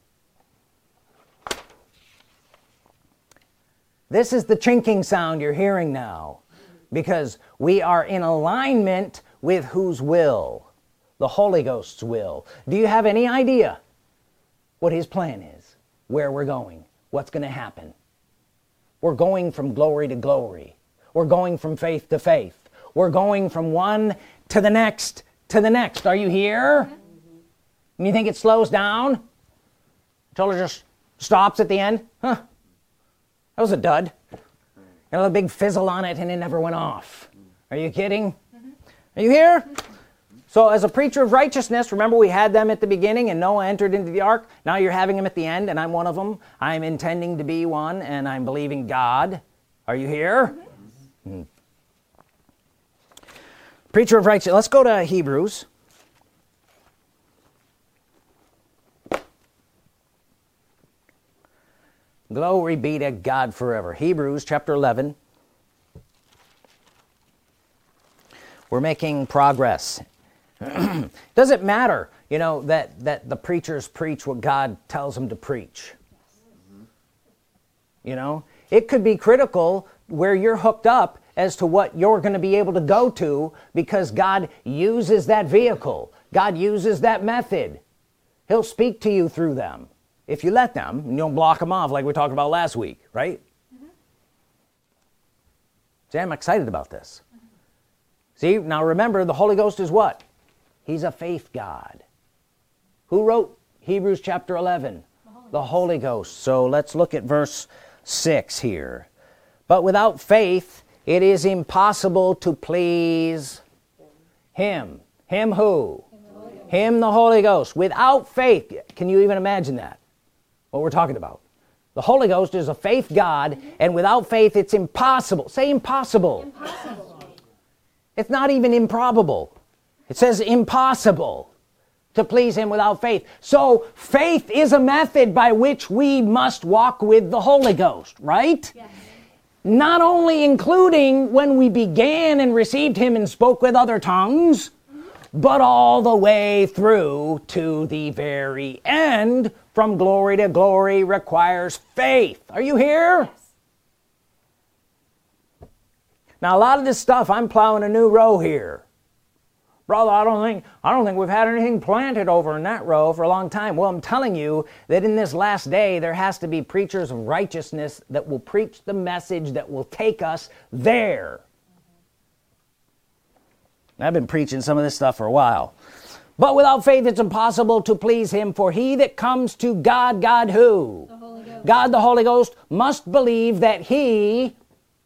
This is the chinking sound you're hearing now. Because we are in alignment with whose will? The Holy Ghost's will. Do you have any idea what His plan is? Where we're going? What's going to happen? We're going from glory to glory. We're going from faith to faith. We're going from one to the next to the next. Are you here? Mm-hmm. And you think it slows down? Until it just stops at the end? Huh. That was a dud. Got a big fizzle on it and it never went off. Are you kidding? Mm-hmm. Are you here? Mm-hmm. So as a preacher of righteousness, remember we had them at the beginning and Noah entered into the ark. Now you're having them at the end and I'm one of them. I'm intending to be one and I'm believing God. Are you here? Mm-hmm. Preacher of righteousness. Let's go to Hebrews. Glory be to God forever. Hebrews chapter 11. We're making progress. Does it matter? that the preachers preach what God tells them to preach. It could be critical where you're hooked up as to what you're going to be able to go to, because God uses that vehicle. God uses that method. He'll speak to you through them if you let them, and you don't block them off like we talked about last week, right? See, I'm excited about this. See, now remember, the Holy Ghost is what? He's a faith God. Who wrote Hebrews chapter 11? The Holy Ghost. So let's look at verse 6 here. But without faith, it is impossible to please Him. Him who? Him, the Holy Ghost. Without faith, can you even imagine that? What we're talking about. The Holy Ghost is a faith God, and without faith, it's impossible. Say impossible.
Impossible.
It's not even improbable. It says impossible to please Him without faith. So faith is a method by which we must walk with the Holy Ghost, right?
Yes.
Not only including when we began and received Him and spoke with other tongues, but all the way through to the very end, from glory to glory, requires faith. Are you here?
Yes.
Now, a lot of this stuff, I'm plowing a new row here. Brother, I don't think we've had anything planted over in that row for a long time. Well, I'm telling you that in this last day, there has to be preachers of righteousness that will preach the message that will take us there. I've been preaching some of this stuff for a while. But without faith, it's impossible to please Him. For he that comes to God, God who?
The Holy Ghost.
God the Holy Ghost must believe that He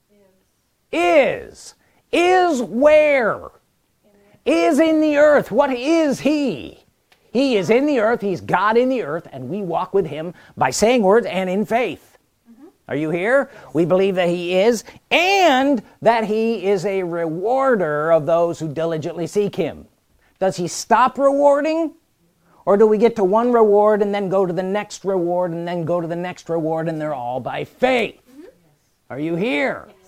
is. Is where? Is in the earth. What is He? He is in the earth. He's God in the earth, and we walk with Him by saying words and in faith. Are you here? We believe that He is, and that He is a rewarder of those who diligently seek Him. Does He stop rewarding? Or do we get to one reward and then go to the next reward and then go to the next reward, and they're all by faith? Are you here?
Yes.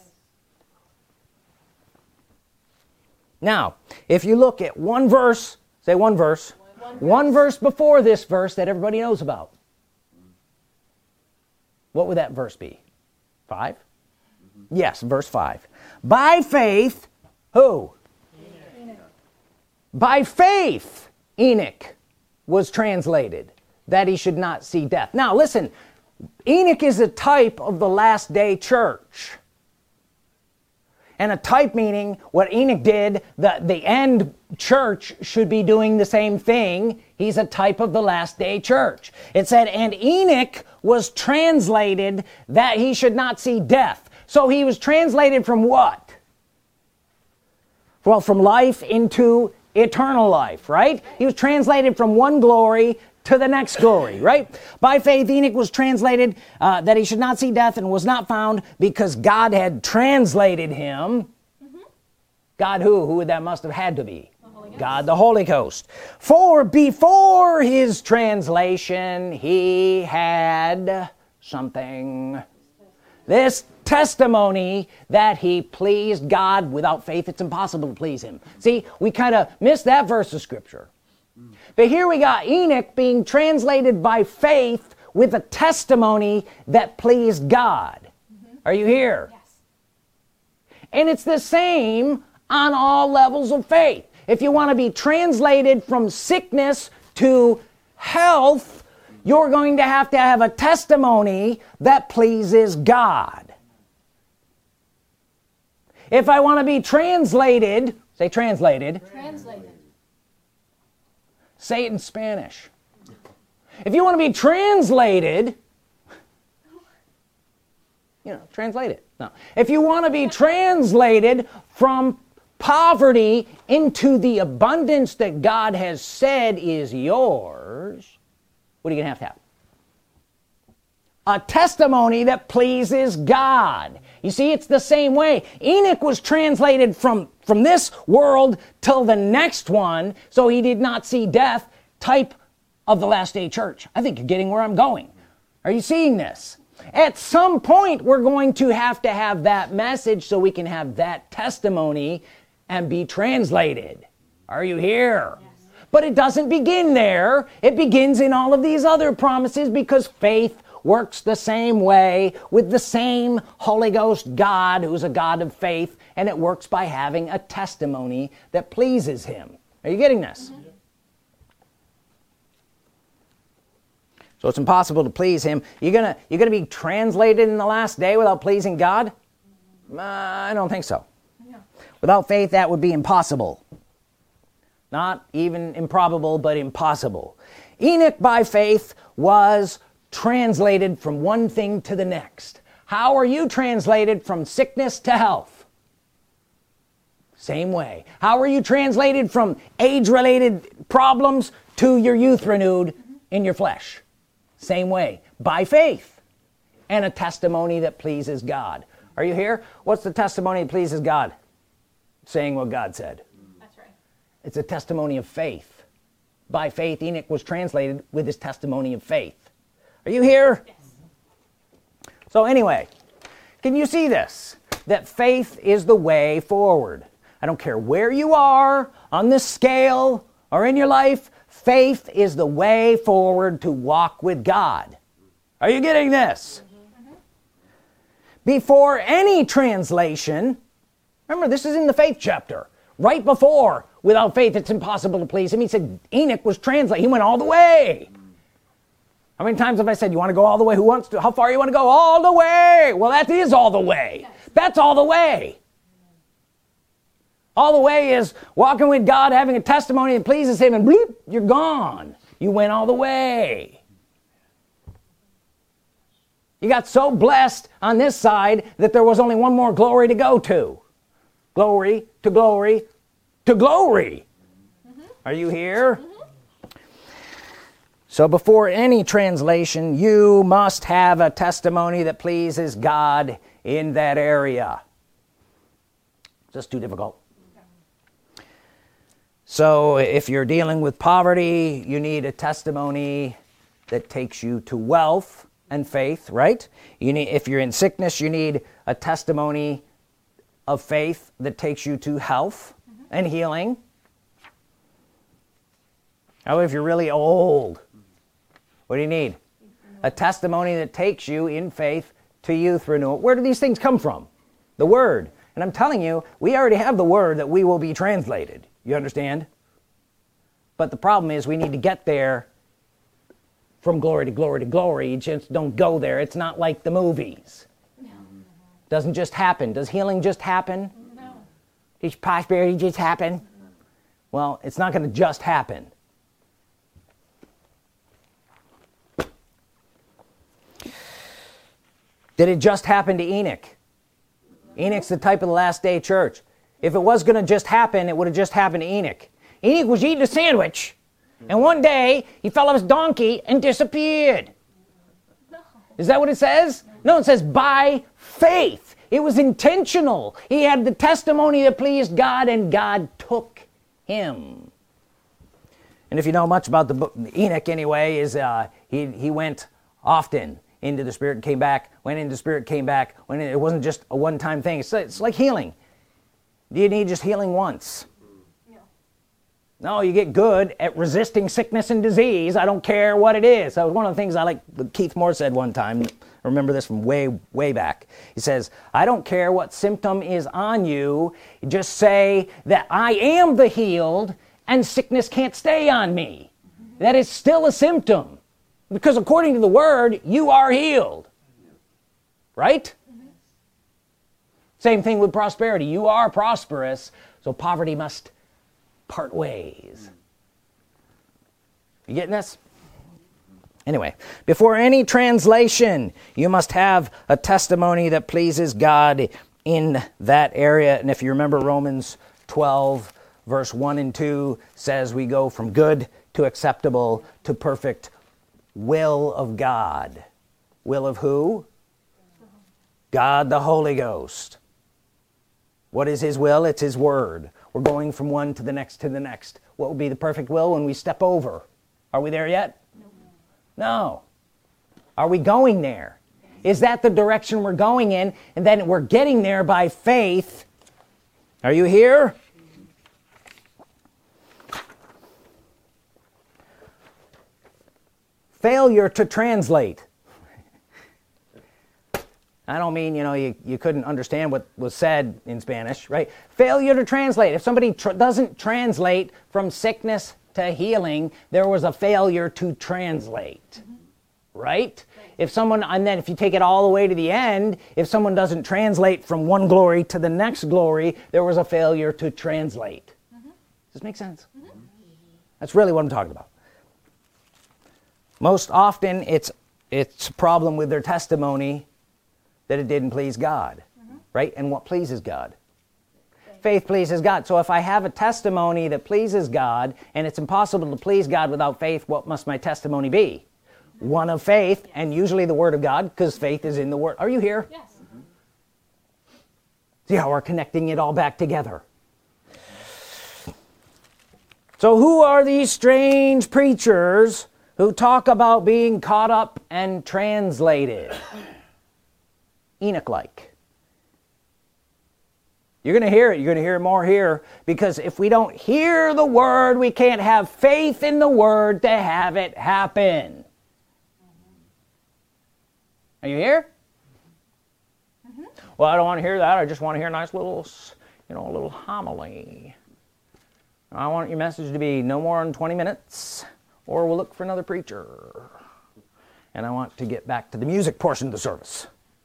Now, if you look at one verse, say one verse, one verse before this verse that everybody knows about, what would that verse be? 5? Yes, verse 5. By faith, who?
Enoch.
By faith, Enoch was translated, that he should not see death. Now, listen, Enoch is a type of the last day church. And a type meaning what Enoch did, the end church should be doing the same thing. He's a type of the last day church. It said, and Enoch was translated that he should not see death. So he was translated from what? Well, from life into eternal life, right? He was translated from one glory to the next glory, right? By faith, Enoch was translated that he should not see death, and was not found because God had translated him. God who? Who that must have had to be? God the Holy Ghost. For before his translation, he had something. This testimony that he pleased God. Without faith, it's impossible to please Him. See, we kind of missed that verse of Scripture. But here we got Enoch being translated by faith with a testimony that pleased God. Are you here?
Yes.
And it's the same on all levels of faith. If you want to be translated from sickness to health, you're going to have a testimony that pleases God. If I want to be translated, say translated.
Translated.
Say it in Spanish. If you want to be translated, translate it. No. If you want to be translated from poverty into the abundance that God has said is yours, what are you going to have? A testimony that pleases God. You see, it's the same way. Enoch was translated from this world till the next one, so he did not see death, type of the last day church. I think you're getting where I'm going. Are you seeing this? At some point, we're going to have that message so we can have that testimony and be translated. Are you here? Yes. But it doesn't begin there. It begins in all of these other promises, because faith works the same way with the same Holy Ghost God, who's a God of faith, and it works by having a testimony that pleases him. Are you getting this? Mm-hmm. So it's impossible to please him. You're gonna be translated in the last day without pleasing God? I don't think so. No. Without faith, that would be impossible. Not even improbable, but impossible. Enoch, by faith, was translated from one thing to the next. How are you translated from sickness to health? Same way. How are you translated from age-related problems to your youth renewed in your flesh? Same way. By faith and a testimony that pleases God. Are you here? What's the testimony that pleases God? Saying what God said.
That's right.
It's a testimony of faith. By faith, Enoch was translated with his testimony of faith. Are you here?
Yes.
So anyway, can you see this? That faith is the way forward. I don't care where you are on this scale or in your life, faith is the way forward to walk with God. Are you getting this? Mm-hmm. Before any translation, remember this is in the faith chapter, right before, without faith it's impossible to please him. He said Enoch was translated, he went all the way. How many times have I said, you want to go all the way? Who wants to? How far you want to go? All the way. Well, that is all the way. Yes. That's all the way. All the way is walking with God, having a testimony that pleases him, and bloop, you're gone. You went all the way. You got so blessed on this side that there was only one more glory to go to. Glory to glory to glory. Mm-hmm. Are you here? Mm-hmm. So before any translation, you must have a testimony that pleases God in that area. Just too difficult. So if you're dealing with poverty, you need a testimony that takes you to wealth and faith, right? If you're in sickness, you need a testimony of faith that takes you to health and healing. How if you're really old? What do you need? A testimony that takes you in faith to youth renewal. Where do these things come from? The Word. And I'm telling you, we already have the Word that we will be translated. You understand? But the problem is we need to get there from glory to glory to glory. You just don't go there. It's not like the movies. No. Doesn't just happen. Does healing just happen? No. Does prosperity just happen? Well, it's not going to just happen. Did it just happen to Enoch? Enoch's the type of the last day church. If it was going to just happen, it would have just happened to Enoch. Enoch was eating a sandwich, and one day he fell off his donkey and disappeared. No. Is that what it says? No, it says by faith. It was intentional. He had the testimony that pleased God, and God took him. And if you know much about the book, Enoch anyway, is he went often into the Spirit, came back, went into the Spirit, came back. It wasn't just a one-time thing. It's like healing. Do you need just healing once? No, you get good at resisting sickness and disease. I don't care what it is. That was one of the things Keith Moore said one time. I remember this from way back. He says, I don't care what symptom is on you. Just say that I am the healed and sickness can't stay on me. That is still a symptom. Because according to the Word, you are healed. Right? Same thing with prosperity. You are prosperous, so poverty must part ways. You getting this? Anyway, before any translation, you must have a testimony that pleases God in that area. And if you remember, Romans 12, verse 1 and 2 says we go from good to acceptable to perfect will of God. Will of who? God the Holy Ghost. What is his will? It's his word. We're going from one to the next to the next. What will be the perfect will when we step over? Are we there yet? No. Are we going there? Is that the direction we're going in? And then we're getting there by faith. Are you here? failure to translate. I don't mean, you couldn't understand what was said in Spanish, right? Failure to translate. If somebody doesn't translate from sickness to healing, there was a failure to translate, right? If someone, and then if you take it all the way to the end, if someone doesn't translate from one glory to the next glory, there was a failure to translate. Does this make sense? That's really what I'm talking about. Most often, it's a problem with their testimony that it didn't please God, right? And what pleases God? Faith pleases God. So if I have a testimony that pleases God, and it's impossible to please God without faith, what must my testimony be? One of faith, and usually the Word of God, because faith is in the Word. Are you here?
Yes.
See how we're connecting it all back together. So who are these strange preachers who talk about being caught up and translated? Enoch-like. You're going to hear it. You're going to hear it more here, because if we don't hear the Word, we can't have faith in the Word to have it happen. Are you here? Well, I don't want to hear that. I just want to hear a nice little, a little homily. I want your message to be no more than 20 minutes, or we'll look for another preacher. And I want to get back to the music portion of the service.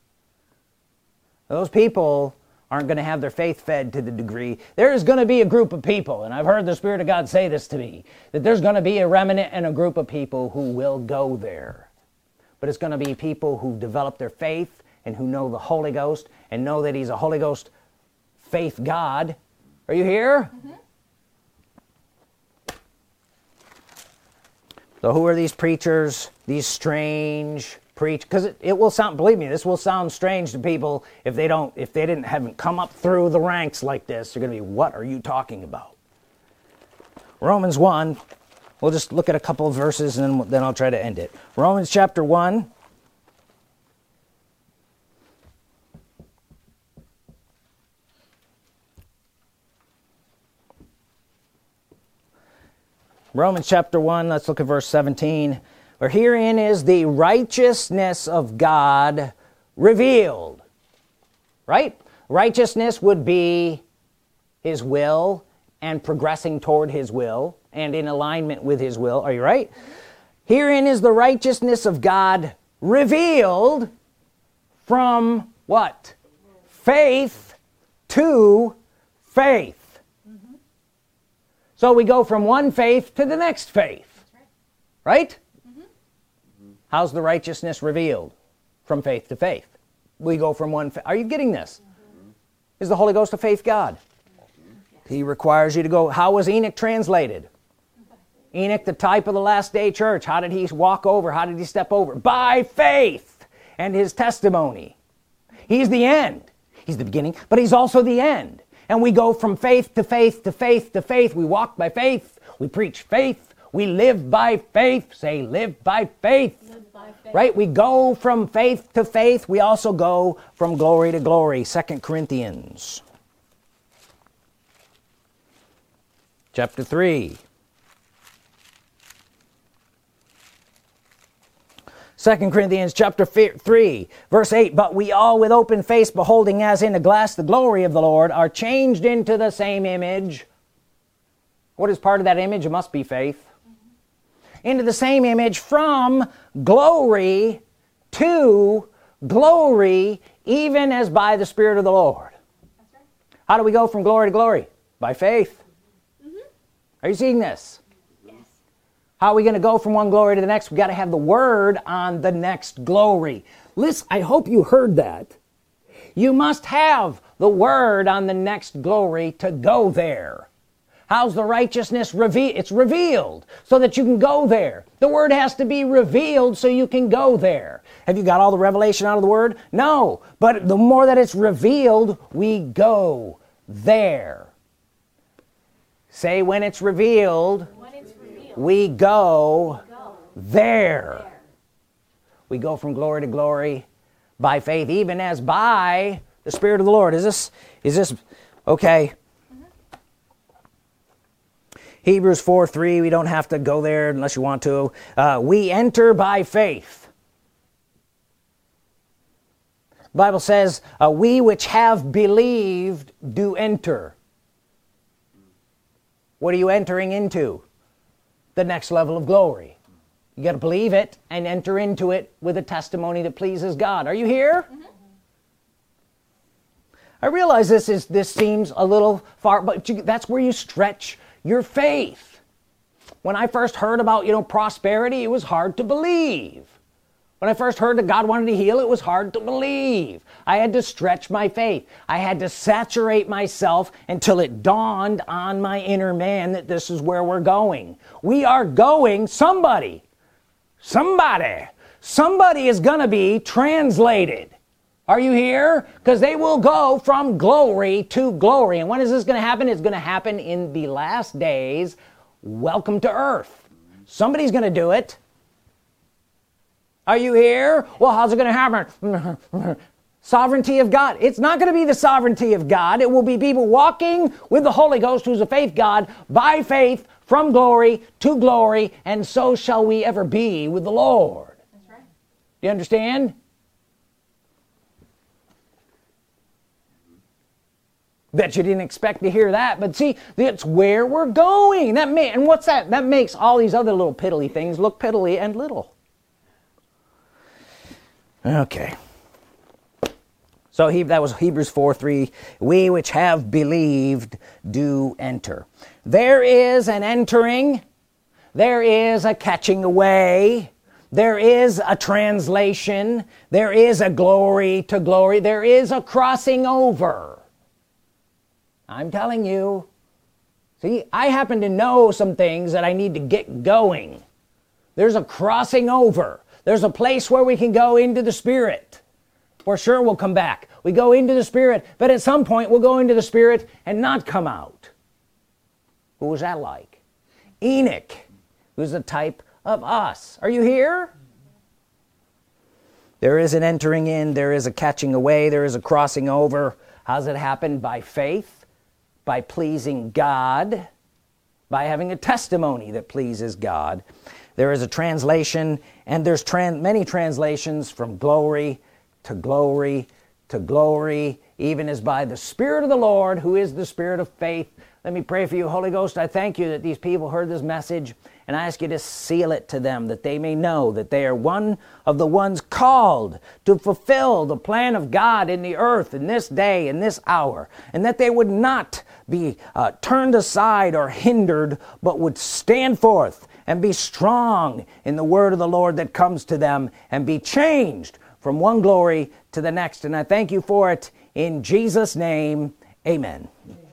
Those people aren't going to have their faith fed to the degree. There is going to be a group of people, and I've heard the Spirit of God say this to me, that there's going to be a remnant and a group of people who will go there. But it's going to be people who develop their faith and who know the Holy Ghost and know that He's a Holy Ghost faith God. Are you here? So who are these preachers, these strange preachers? Because it will sound, believe me, this will sound strange to people if they haven't come up through the ranks like this. They're going to be, what are you talking about? Romans 1. We'll just look at a couple of verses and then I'll try to end it. Romans chapter 1. Romans chapter 1, let's look at verse 17. For herein is the righteousness of God revealed. Right? Righteousness would be His will and progressing toward His will and in alignment with His will. Are you right? Herein is the righteousness of God revealed from what? Faith to faith. So we go from one faith to the next faith. Right? How's the righteousness revealed? From faith to faith. We go from one faith. Are you getting this? Is the Holy Ghost a faith God? He requires you to go. How was Enoch translated? Enoch, the type of the last day church. How did he walk over? How did he step over? By faith and his testimony. He's the end. He's the beginning, but He's also the end. And we go from faith to faith to faith to faith. We walk by faith. We preach faith. We live by faith. Say, live by faith.
Live by faith.
Right? We go from faith to faith. We also go from glory to glory. 2 Corinthians chapter 3. 2 Corinthians chapter 3, verse 8, but we all with open face, beholding as in a glass the glory of the Lord, are changed into the same image. What is part of that image? It must be faith. Into the same image, from glory to glory, even as by the Spirit of the Lord. How do we go from glory to glory? By faith. Are you seeing this? How are we going to go from one glory to the next? We've got to have the Word on the next glory. Listen, I hope you heard that. You must have the Word on the next glory to go there. How's the righteousness revealed? It's revealed so that you can go there. The Word has to be revealed so you can go there. Have you got all the revelation out of the Word? No. But the more that it's revealed, we go there. Say, when it's revealed, we go there. We go from glory to glory by faith, even as by the Spirit of the Lord. Is this okay? Hebrews 4:3, we don't have to go there unless you want to. We enter by faith. The Bible says, we which have believed do enter. What are you entering into? The next level of glory. You got to believe it and enter into it with a testimony that pleases God. Are you here? Mm-hmm. I realize this seems a little far, but that's where you stretch your faith. When I first heard about, prosperity, it was hard to believe. When I first heard that God wanted to heal, it was hard to believe. I had to stretch my faith. I had to saturate myself until it dawned on my inner man that this is where we're going. We are going, somebody is going to be translated. Are you here? Because they will go from glory to glory. And when is this going to happen? It's going to happen in the last days. Welcome to earth. Somebody's going to do it. Are you here? Well, how's it going to happen? Sovereignty of God. It's not going to be the sovereignty of God. It will be people walking with the Holy Ghost, who's a faith God, by faith from glory to glory, and so shall we ever be with the Lord.
That's right.
Do you understand? Bet you didn't expect to hear that, but see, that's where we're going. And what's that? That makes all these other little piddly things look piddly and little. Okay. So that was Hebrews 4:3. We which have believed do enter. There is an entering. There is a catching away. There is a translation. There is a glory to glory. There is a crossing over. I'm telling you. See, I happen to know some things that I need to get going. There's a crossing over. There's a place where we can go into the Spirit. For sure we'll come back. We go into the Spirit, but at some point we'll go into the Spirit and not come out. Who was that like? Enoch, who's a type of us. Are you here? There is an entering in, there is a catching away, there is a crossing over. How does it happen? By faith, by pleasing God, by having a testimony that pleases God. There is a translation, and there's many translations from glory to glory to glory, even as by the Spirit of the Lord, who is the Spirit of faith. Let me pray for you, Holy Ghost. I thank you that these people heard this message, and I ask you to seal it to them, that they may know that they are one of the ones called to fulfill the plan of God in the earth in this day, in this hour, and that they would not be turned aside or hindered, but would stand forth and be strong in the word of the Lord that comes to them, and be changed from one glory to the next. And I thank you for it in Jesus' name. Amen.